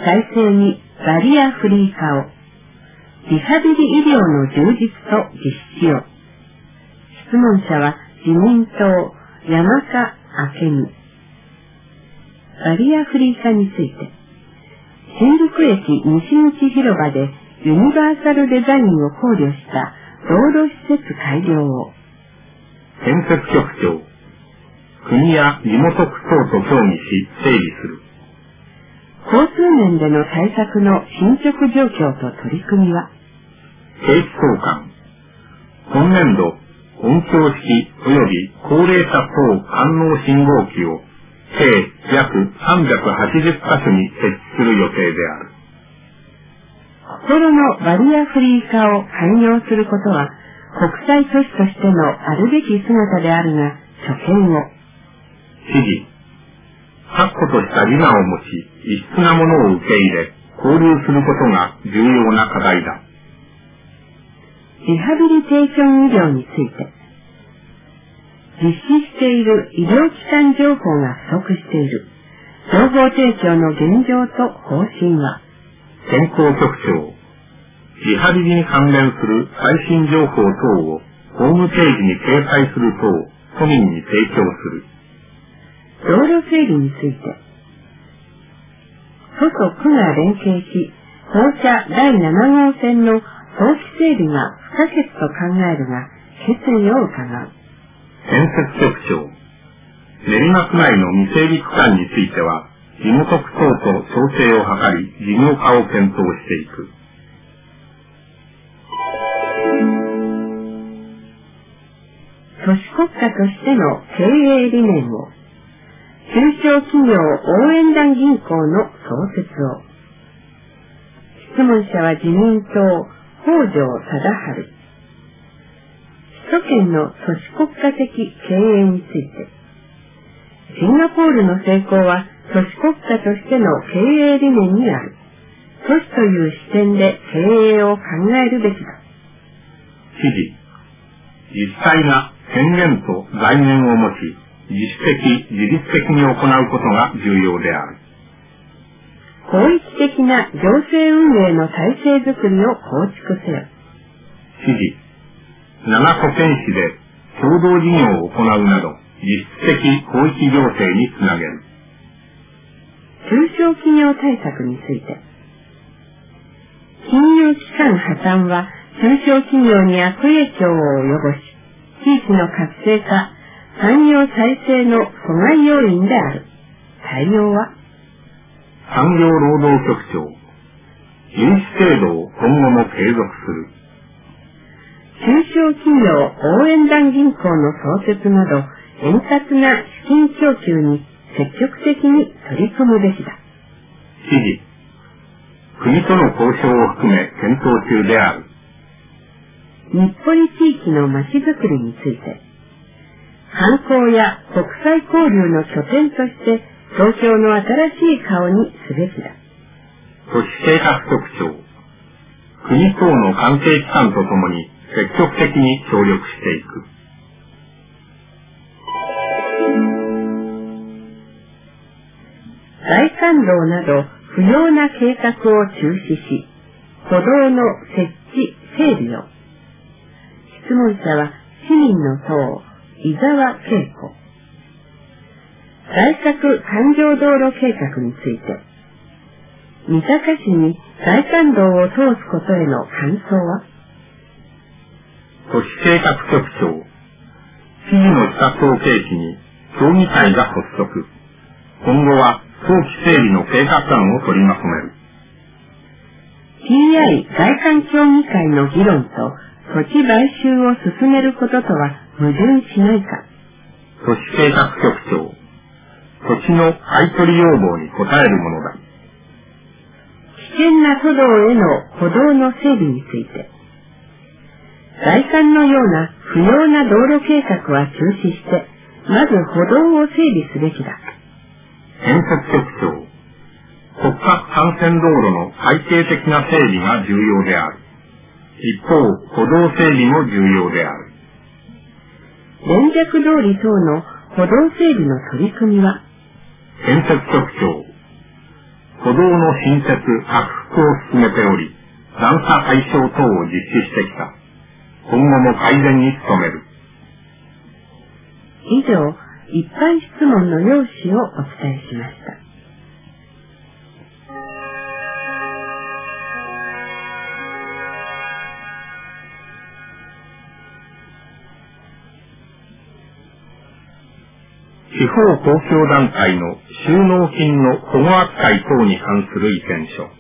再生にバリアフリー化を、リハビリ医療の充実と実施を。質問者は自民党山家明美。バリアフリー化について、新宿駅西口広場でユニバーサルデザインを考慮した道路施設改良を。 建設局長、国や地元区等と協議し整備する。 交通面での対策の進捗状況と取り組みは。 警視総監、今年度音響式及び高齢者等感応信号機を計約380カ所に設置する予定である。 心のバリアフリー化を寛容することは国際都市としてのあるべき姿であるが、所見を。 指示、確固とした自我を持ち、異質なものを受け入れ、交流することが重要な課題だ。 リハビリテーション医療について、実施している医療機関情報が不足している。情報提供の現状と方針は。 健康局長、リハビリに関連する最新情報等をホームページに掲載する等、都民に提供する。 道路整備について、都と区が連携し、放射第7号線の早期整備が不可欠と考えるが、決意を伺う。 建設局長、練馬区内の未整備区間については、地元区等と調整を図り、事業化を検討していく。 都市国家としての経営理念を、中小企業応援団銀行の創設を。質問者は自民党北条貞治。首都圏の都市国家的経営について、シンガポールの成功は都市国家としての経営理念にある。都市という視点で経営を考えるべきだ。 指示、実際が権限と財源を持ち、自主的、自律的に行うことが重要である。 広域的な行政運営の体制づくりを構築せよ。 指示、7都県市で共同事業を行うなど、実質的広域行政につなげる。 中小企業対策について、金融機関破綻は中小企業に悪影響を及ぼし、地域の活性化、産業再生の阻害要因である。対応は。 産業労働局長、融資制度を今後も継続する。 中小企業応援団銀行の創設など、円滑な資金供給に積極的に取り組むべきだ。 指示、国との交渉を含め検討中である。 日暮里地域のまちづくりについて、観光や国際交流の拠点として東京の新しい顔にすべきだ。 都市計画局長、国等の関係機関とともに積極的に協力していく。 外環道など不要な計画を中止し、歩道の設置・整備を。質問者は市民の党、伊沢恵子。外郭環状道路計画について、三鷹市に外環道を通すことへの感想は。 都市計画局長、知事の視察を契機に協議会が発足。今後は早期整備の計画案を取りまとめる。 TI 外環協議会の議論と土地買収を進めることとは矛盾しないか。 都市計画局長、土地の買い取り要望に応えるものだ。 危険な都道への歩道の整備について、外環のような不要な道路計画は中止して、まず歩道を整備すべきだ。 建設局長、国家幹線道路の体系的な整備が重要である。一方、歩道整備も重要である。 連雀通り等の歩道整備の取り組みは。 建設局長、 歩道の新設、拡幅を進めており、段差解消等を実施してきた。今後も改善に努める。 以上、一般質問の要旨をお伝えしました。 地方公共団体の収納金の保護扱い等に関する意見書。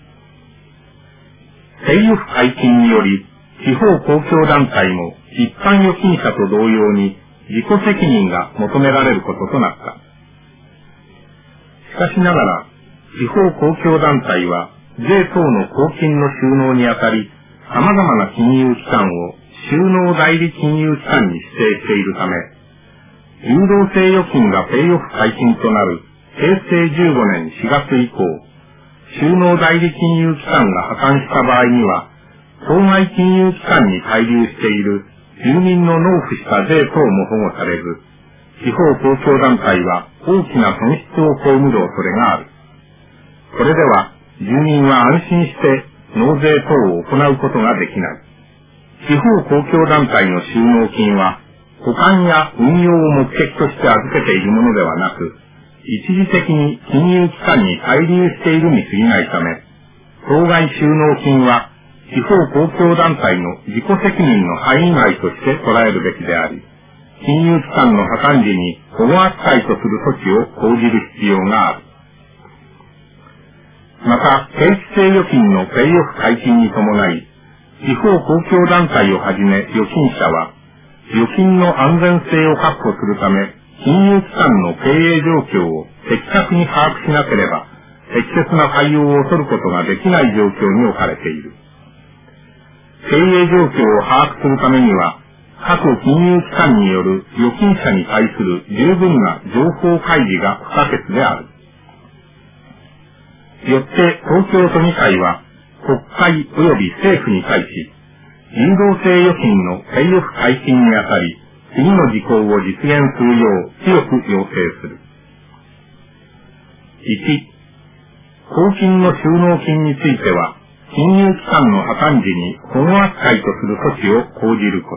政府解禁により、地方公共団体も一般預金者と同様に自己責任が求められることとなった。しかしながら、地方公共団体は税等の公金の収納にあたり、様々な金融機関を収納代理金融機関に指定しているため、流動性預金がペイオフ解禁となる平成15年4月以降、収納代理金融機関が破綻した場合には、当該金融機関に滞留している住民の納付した税等も保護されず、地方公共団体は大きな損失を被る恐れがある。これでは住民は安心して納税等を行うことができない。地方公共団体の収納金は保管や運用を目的として預けているものではなく、一時的に金融機関に滞留しているに過ぎないため、当該収納金は地方公共団体の自己責任の範囲外として捉えるべきであり、金融機関の破綻時に保護扱いとする措置を講じる必要がある。また、定期性預金のペイオフ解禁に伴い、地方公共団体をはじめ預金者は、預金の安全性を確保するため、金融機関の経営状況を的確に把握しなければ、適切な対応を取ることができない状況に置かれている。経営状況を把握するためには、各金融機関による預金者に対する十分な情報開示が不可欠である。よって東京都議会は、国会及び政府に対し、流動性預金のペイオフ解禁にあたり、次の事項を実現するよう強く要請する。1、公金の収納金については、金融機関の破綻時に保護扱いとする措置を講じること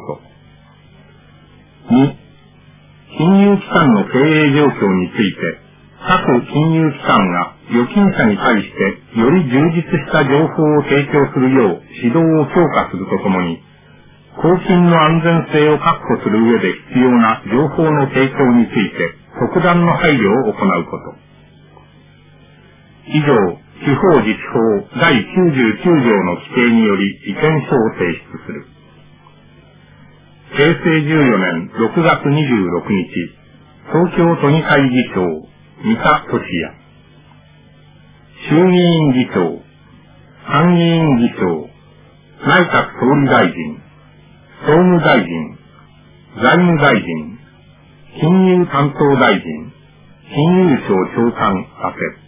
。2、金融機関の経営状況について、各金融機関が預金者に対してより充実した情報を提供するよう指導を強化するとともに、公金の安全性を確保する上で必要な情報の提供について特段の配慮を行うこと。以上、地方自治法第99条の規定により意見書を提出する。平成14年6月26日、東京都議会議長、三田俊也。衆議院議長、参議院議長、内閣総理大臣、総務大臣、財務大臣、金融担当大臣、金融庁長官宛て。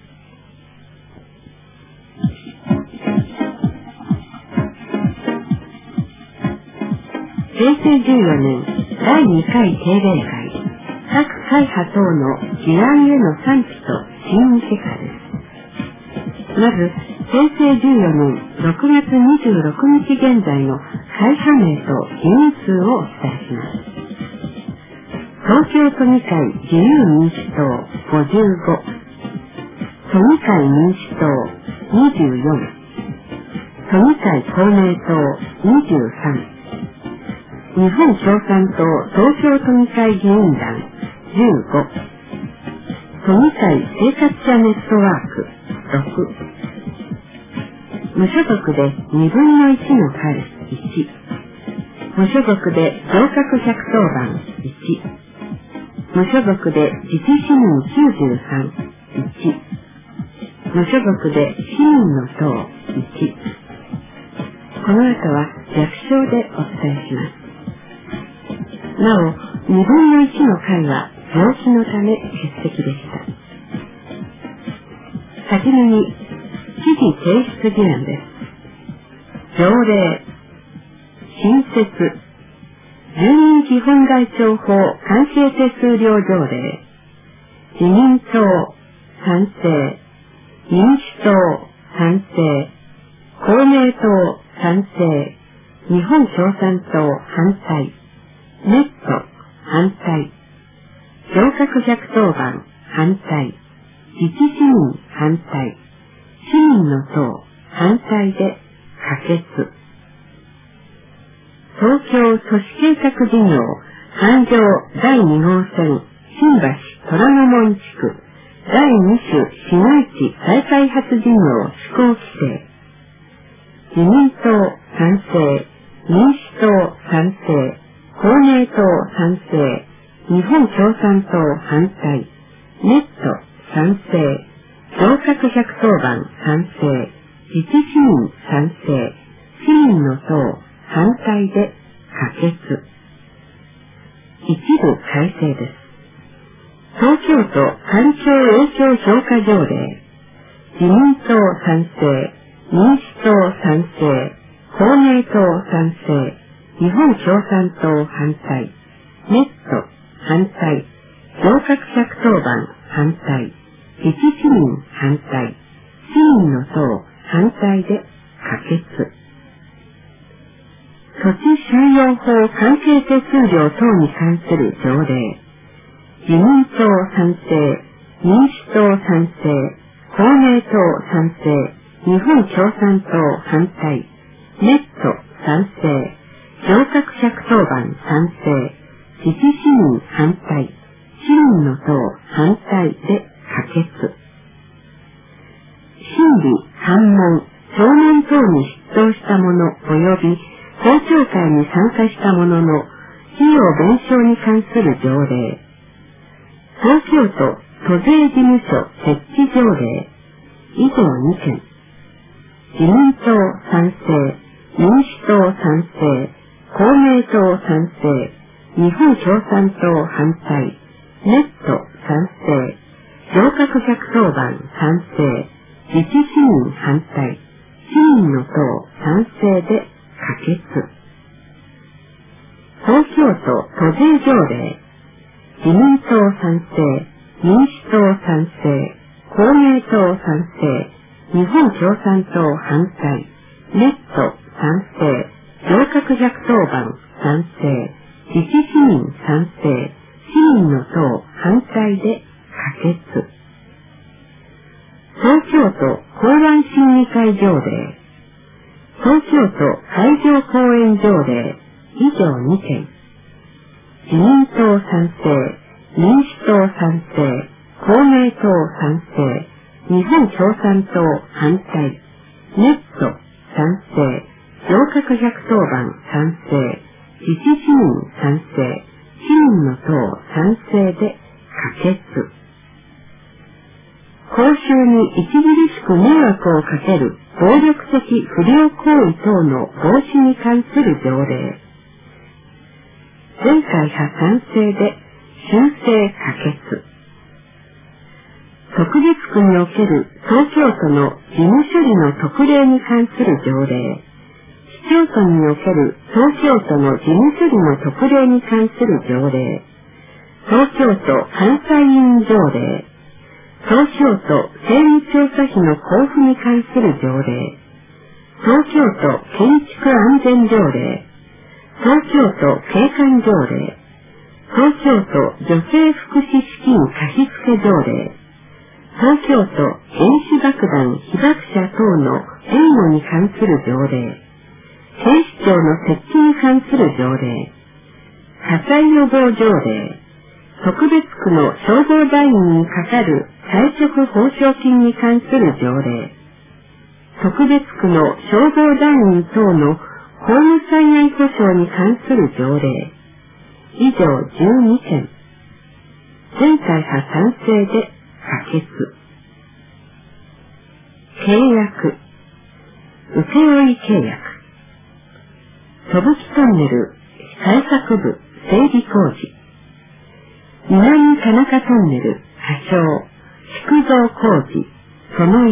平成14年第2回定例会、各会派等の議案への賛否と審議結果です。まず、平成14年6月26日現在の会派名と議員数をお伝えします。東京都議会自由民主党55、都議会民主党24、都議会公明党23、日本共産党東京都議会議員団15、都議会生活者ネットワーク6、無所属で2分の1の会1、無所属で上閣110番1、無所属で自治市民93、1、無所属で市民の党1。この後は略称でお伝えします。なお、2分の1の会は病気のため欠席でした。はじめに、知事提出議案です。条例、新設、住民基本台帳法関係手数料条例、自民党、賛成、 民主党賛成、公明党賛成、日本共産党反対、ネット反対、乗客110番反対、自治市民反対、市民の党反対で可決。東京都市計画事業環状第2号線新橋虎ノ門地区第2種市街地再開発事業施行規定。自民党賛成、民主党賛成、公明党賛成、日本共産党反対、ネット賛成、乗客110番賛成、自治市民賛成、市民の党反対で可決。一部改正です。東京都環境影響評価条例。自民党賛成、民主党賛成、公明党賛成、日本共産党反対、ネット反対、乗客110番反対、自治市民反対、市民の党反対で可決。土地収用法関係手数料等に関する条例。自民党賛成、民主党賛成、公明党賛成、日本共産党反対、ネット賛成、乗客110番賛成、自治市民反対、市民の党反対で可決。審理、喚問、聴聞等に出頭した者及び公聴会に参加した者の費用弁償に関する条例。東京都都税事務所設置条例。以上2件。自民党賛成、民主党賛成、公明党賛成、日本共産党反対、ネット賛成、乗客110番賛成、自治市民反対、市民の党賛成で可決。東京都都税条例。自民党賛成、民主党賛成、公明党賛成、日本共産党反対、ネット賛成、乗客110番賛成、自治市民賛成、市民の党反対で可決。東京都港湾審議会条例。東京都海上公園条例。以上2件。自民党賛成、民主党賛成、公明党賛成、日本共産党反対、ネット賛成、乗客110番賛成、自治市民賛成、市民の党賛成で可決。公衆に著しく迷惑をかける暴力的不良行為等の防止に関する条例。全会派賛成で修正可決。特別区における東京都の事務処理の特例に関する条例。市町村における東京都の事務処理の特例に関する条例。東京都監査委員条例。東京都政務調査費の交付に関する条例。東京都建築安全条例。東京都景観条例。東京都女性福祉資金貸付条例。東京都原子爆弾被爆者等の援護に関する条例。警視庁の設置に関する条例。火災予防条例。特別区の消防団員にかかる退職報奨金に関する条例。特別区の消防団員等の法務災害保障に関する条例。以上12件。全会派賛成で可決。契約。請負契約。戸吹トンネル開削部整備工事。南田中トンネル破傷縮造工事その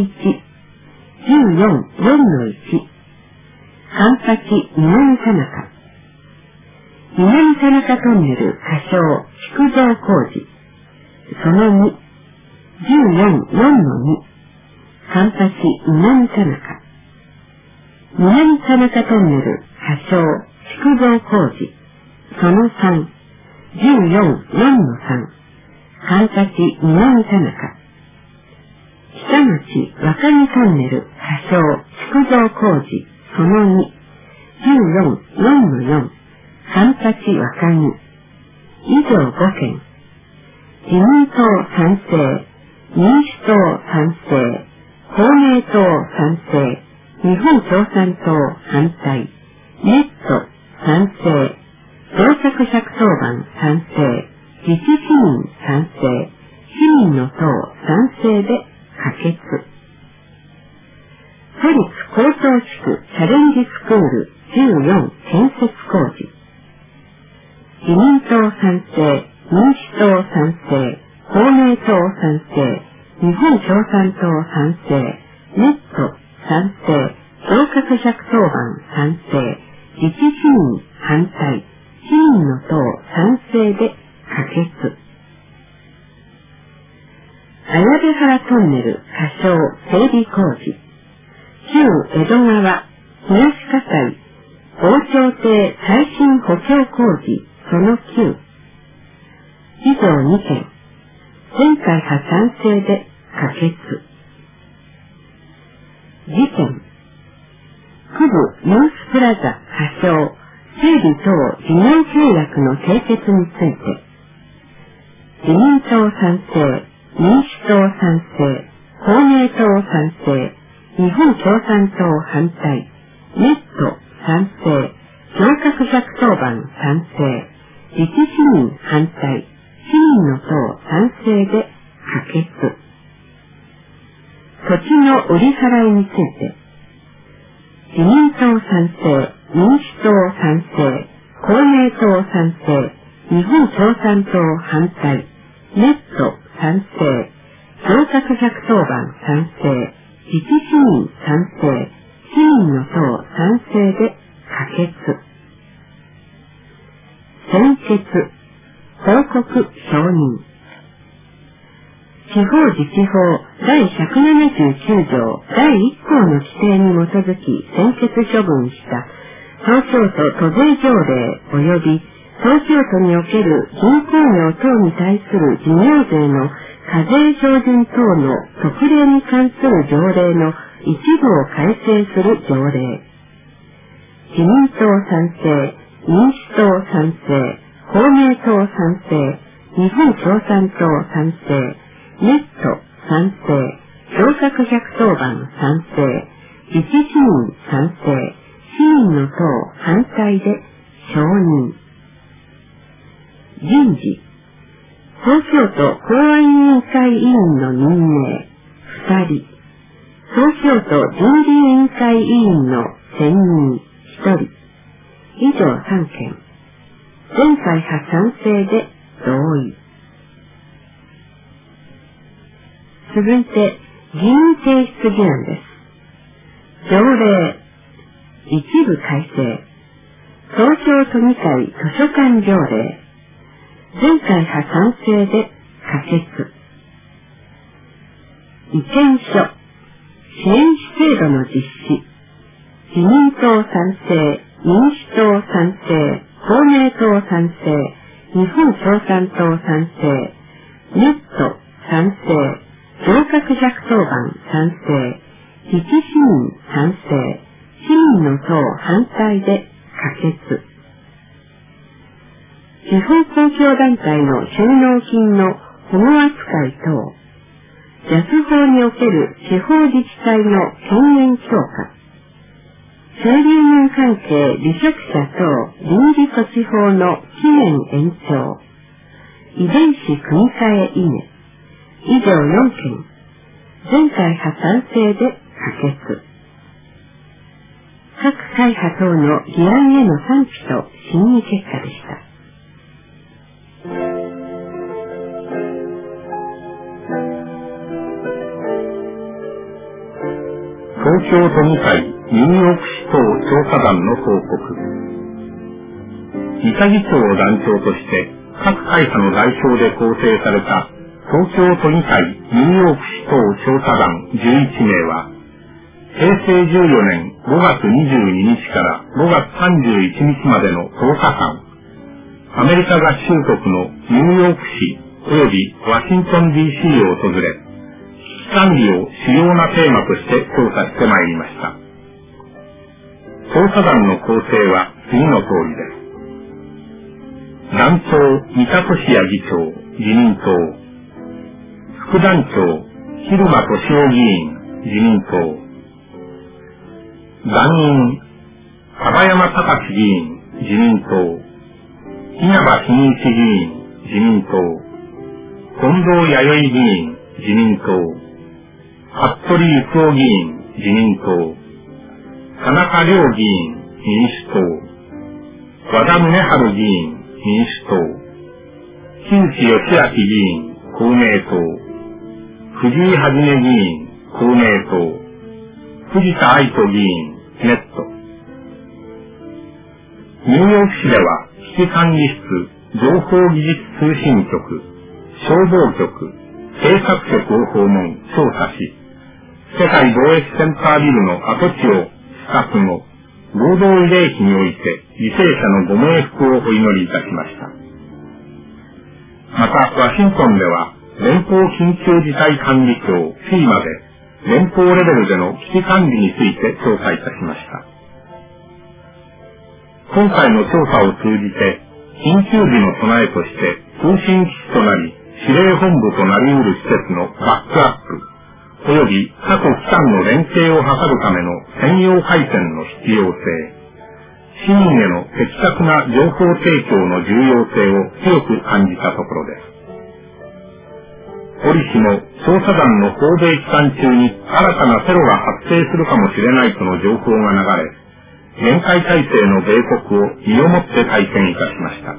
1、14-4-1。環八南田中。南田中トンネル破傷縮造工事その2、14-4-2。 カンパチ南田中。南田中トンネル破傷築造工事その3、14-4-3、カンパチ南田中。北町若木トンネル破傷築造工事その2、14-4-4、カンパチ若木。以上5件。自民党賛成、民主党賛成、公明党賛成、日本共産党反対、ネット賛成、乗客110番賛成、自治市民賛成、市民の党賛成で可決。都立高等地区チャレンジスクール14建設工事。自民党賛成、民主党賛成、公明党賛成、日本共産党賛成、ネット賛成、乗客110番賛成、自治市民反対、市民の党賛成で可決。綾部原トンネル破傷整備工事。旧江戸川、東葛西、防潮堤耐震補強工事その9。以上2件。全会派賛成で可決。事件。区部ニュースプラザ破傷整備等事業契約の締結について、自民党賛成、民主党賛成、公明党賛成、日本共産党反対、ネット賛成、乗客110番賛成、自治市民反対、市民の党賛成で可決。土地の売り払いについて、自民党賛成、民主党賛成、公明党賛成、日本共産党反対、ネット賛成、乗客110番賛成、自治市民賛成、市民の党賛成で可決。専決、報告承認。地方自治法第179条第1項の規定に基づき専決処分した東京都都税条例及び東京都における銀行業等に対する事業税の課税標準等の特例に関する条例の一部を改正する条例。自民党賛成、民主党賛成、公明党賛成、日本共産党賛成、ネット賛成、乗客110番賛成、自治市民賛成、市民の党反対で承認。人事。東京都公安委員会委員の任命2人。東京都人事委員会委員の選任1人。以上3件。全会派賛成で同意。続いて、議員提出議案です。条例、一部改正、東京都議会図書館条例、全会派賛成で可決。意見書、支援制度の実施、自民党賛成、民主党賛成、公明党賛成、日本共産党賛成、ネット賛成、乗客110番賛成、自治市民賛成、市民の党反対で可決。地方公共団体の収納金の保護扱い等、ＪＡＳ法における地方自治体の権限強化、収入人関係離職者等臨時措置法の期限延長、遺伝子組み換え稲、以上4件、全会派賛成で可決。各会派等の議案への賛否と審議結果でした。 東京都議会ニューヨーク市党調査団の報告。二課議長を団長として各会派の代表で構成された東京都議会ニューヨーク市等調査団11名は、平成14年5月22日から5月31日までの10日間、アメリカ合衆国のニューヨーク市及びワシントン DC を訪れ、危機管理を主要なテーマとして調査してまいりました。調査団の構成は次の通りです。団長、三田俊也議長、自民党。副団長、蛭間俊夫議員、自民党。団員、樺山隆議員、自民党。稲葉真一議員、自民党。近藤弥生議員、自民党。服部幸夫議員、自民党。田中良議員、民主党。和田宗春議員、民主党。木内義明議員、公明党。藤井はじめ議員、公明党。藤田愛人議員、ネット。ニューヨーク市では、危機管理室、情報技術通信局、消防局、警察局を訪問、調査し、世界貿易センタービルの跡地を視察後、合同慰霊碑において犠牲者のご冥福をお祈りいたしました。また、ワシントンでは、連邦緊急事態管理庁 FEMA で、連邦レベルでの危機管理について調査いたしました。今回の調査を通じて、緊急時の備えとして通信基地となり、司令本部となり得る施設のバックアップ、および各機関の連携を図るための専用回線の必要性、市民への的確な情報提供の重要性を強く感じたところです。折しも調査団の訪米期間中に新たなテロが発生するかもしれないとの情報が流れ、厳戒態勢の米国を身をもって体験いたしました。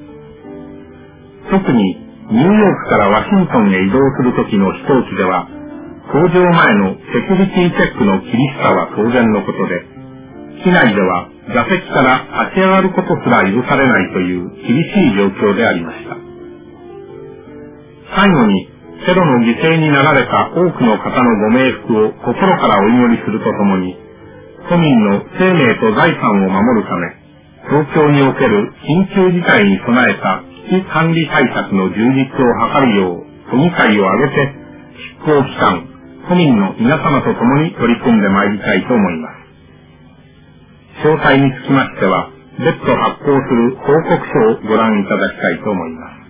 特にニューヨークからワシントンへ移動するときの飛行機では、搭乗前のセキュリティチェックの厳しさは当然のことで、機内では座席から立ち上がることすら許されないという厳しい状況でありました。最後に、テロの犠牲になられた多くの方のご冥福を心からお祈りするとともに、都民の生命と財産を守るため、東京における緊急事態に備えた危機管理対策の充実を図るよう、都議会を挙げて、執行機関、都民の皆様と共に取り組んでまいりたいと思います。詳細につきましては、別途発行する報告書をご覧いただきたいと思います。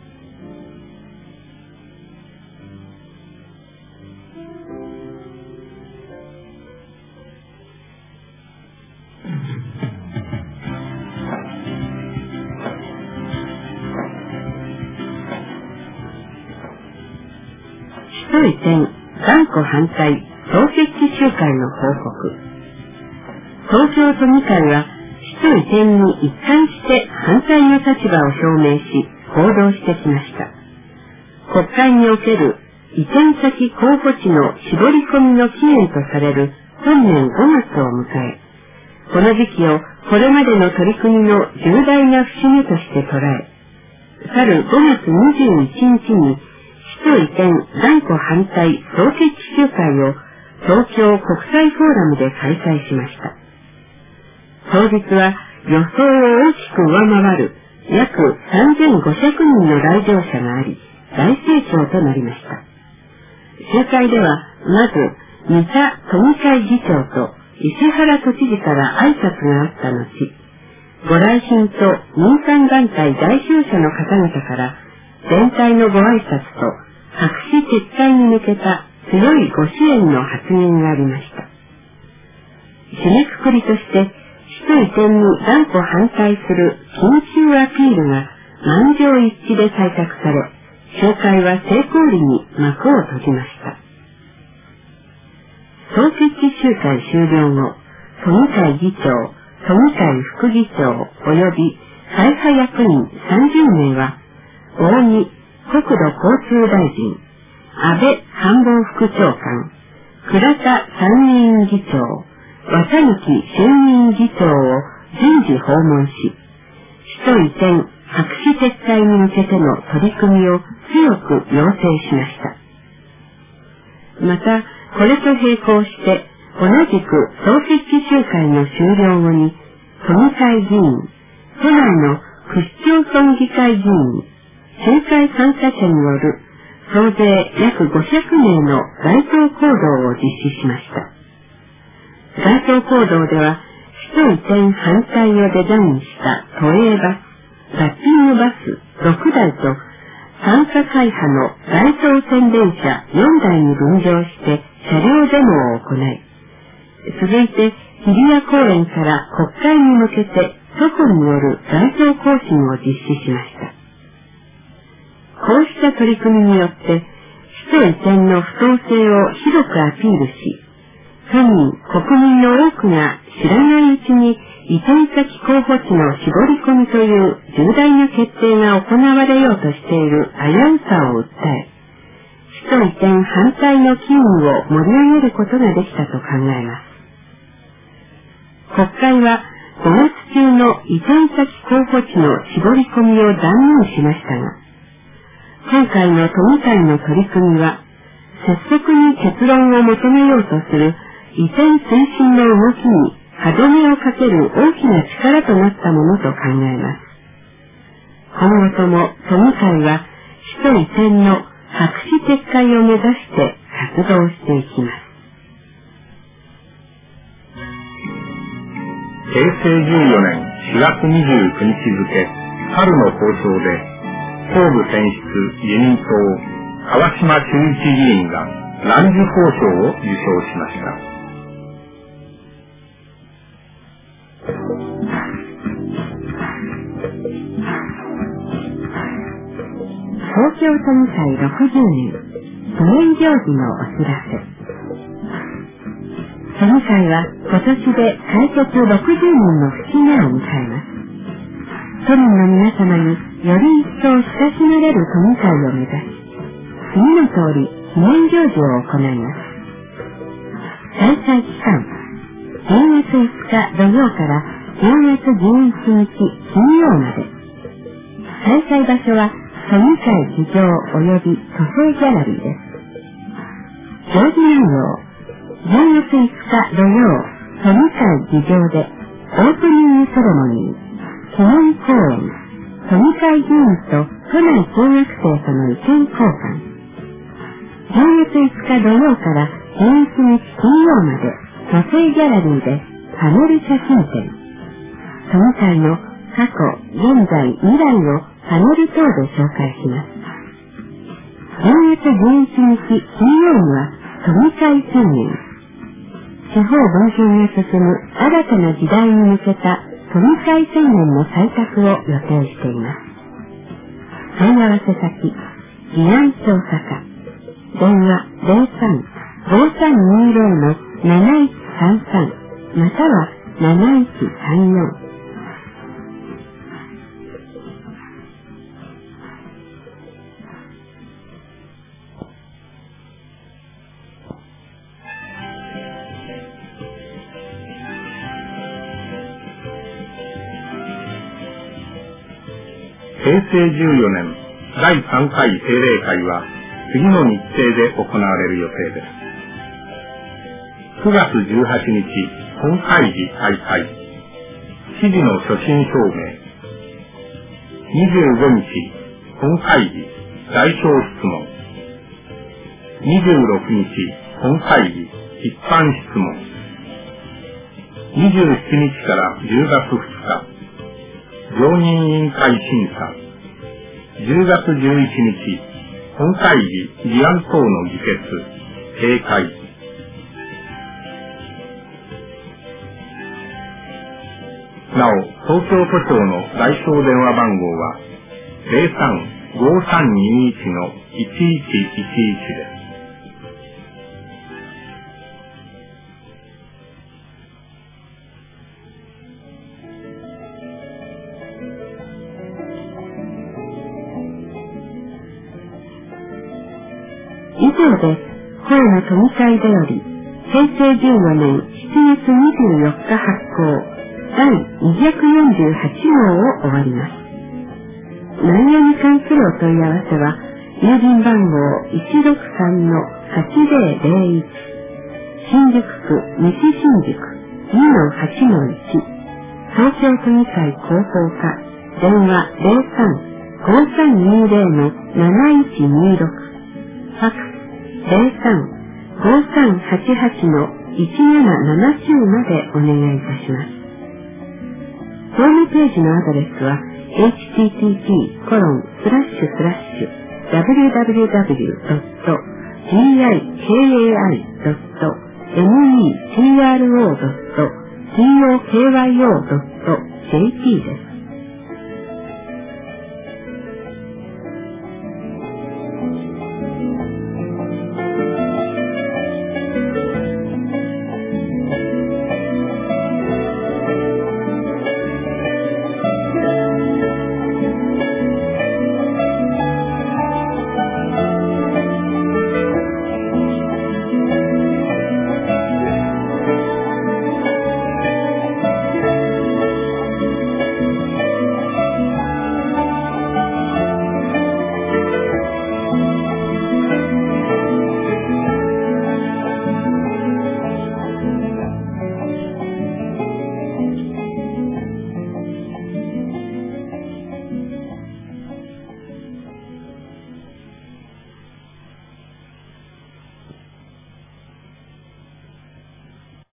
首都移転、断固反対、総決起集会の報告。東京都議会は、首都移転に一貫して反対の立場を表明し、報道してきました。国会における移転先候補地の絞り込みの期限とされる本年5月を迎え、この時期をこれまでの取り組みの重大な節目として捉え、去る5月21日に首都移転断固反対総決起集会を東京国際フォーラムで開催しました。当日は予想を大きく上回る約3500人の来場者があり、大盛況となりました。集会では、まず、三田都議会議長と石原都知事から挨拶があった後、ご来賓と民間団体代表者の方々から全体のご挨拶と白紙撤回に向けた強いご支援の発言がありました。締めくくりとして、首都移転に断固反対する緊急アピールが満場一致で採択され、集会は成功裏に幕を閉じました。総決起集会終了後、都議会議長、都議会副議長及び会派役員30名は、大木国土交通大臣、安倍官房副長官、倉田参議院議長、綿貫衆議院議長を順次訪問し、首都移転白紙撤回に向けての取り組みを強く要請しました。また、これと並行して、同じく総設置集会の終了後に、都議会議員、都内の区市町村議会議員、集会参加者による総勢約500名の街頭行動を実施しました。街頭行動では、首都移転反対をデザインした都営バス、ラッピングバス6台と、参加会派の街頭宣伝車4台に分乗して車両デモを行い、続いて日比谷公園から国会に向けて徒歩による街頭行進を実施しました。こうした取り組みによって、首都移転の不当性を広くアピールし、都民、国民の多くが知らないうちに移転先候補地の絞り込みという重大な決定が行われようとしている危うさを訴え、首都移転反対の機運を盛り上げることができたと考えます。国会は5月中の移転先候補地の絞り込みを断念しましたが、今回の都議会の取り組みは、拙速に結論を求めようとする移転推進の動きに歯止めをかける大きな力となったものと考えます。今後とも都議会は首都移転の白紙撤回を目指して活動していきます。 平成14年4月29日付、春の放送で、東部選出自民党川島忠一議員が蘭寿功章を受章しました。 東京都議会60年記念行事のお知らせ。都議会は今年で開設60年の節目を迎えます。都民の皆様により一層親しまれる都議会を目指し、次の通り記念行事を行います。開催期間、10月5日土曜から10月11日金曜まで。開催場所は都議会議場及び都政ギャラリーです。行事内容、10月5日土曜、都議会議場でオープニングセレモニー、記念講演、都議会議員と都内中学生との意見交換。10月5日土曜から11日金曜まで、都政ギャラリーでパネル写真展。都議会の過去、現在、未来をパネル等で紹介します。10月11日金曜には都議会宣言。地方分権が進む新たな時代に向けた都議会宣言の採択を予定しています。問い合わせ先、議案調査課、電話 03-5320-7133 または7134。 平成14年第3回定例会は次の日程で行われる予定です。9月18日本会議開会、知事の所信表明。25日本会議代表質問。26日本会議一般質問。27日から10月2日常任委員会審査。10月11日、本会議議案等の議決、閉会。なお、東京都庁の代表電話番号は、03-5321-1111です。 以上で、河野都議会でより、平成14年7月24日発行、第248号を終わります。 内容に関するお問い合わせは、郵便番号 163-8001 新宿区西新宿 2-8-1 東京都議会広報課電話 03-5320-7126 ファックス 03-5388-1779 までお願いいたします。ホームページのアドレスは http://www.gikai.metro.tokyo.jp です。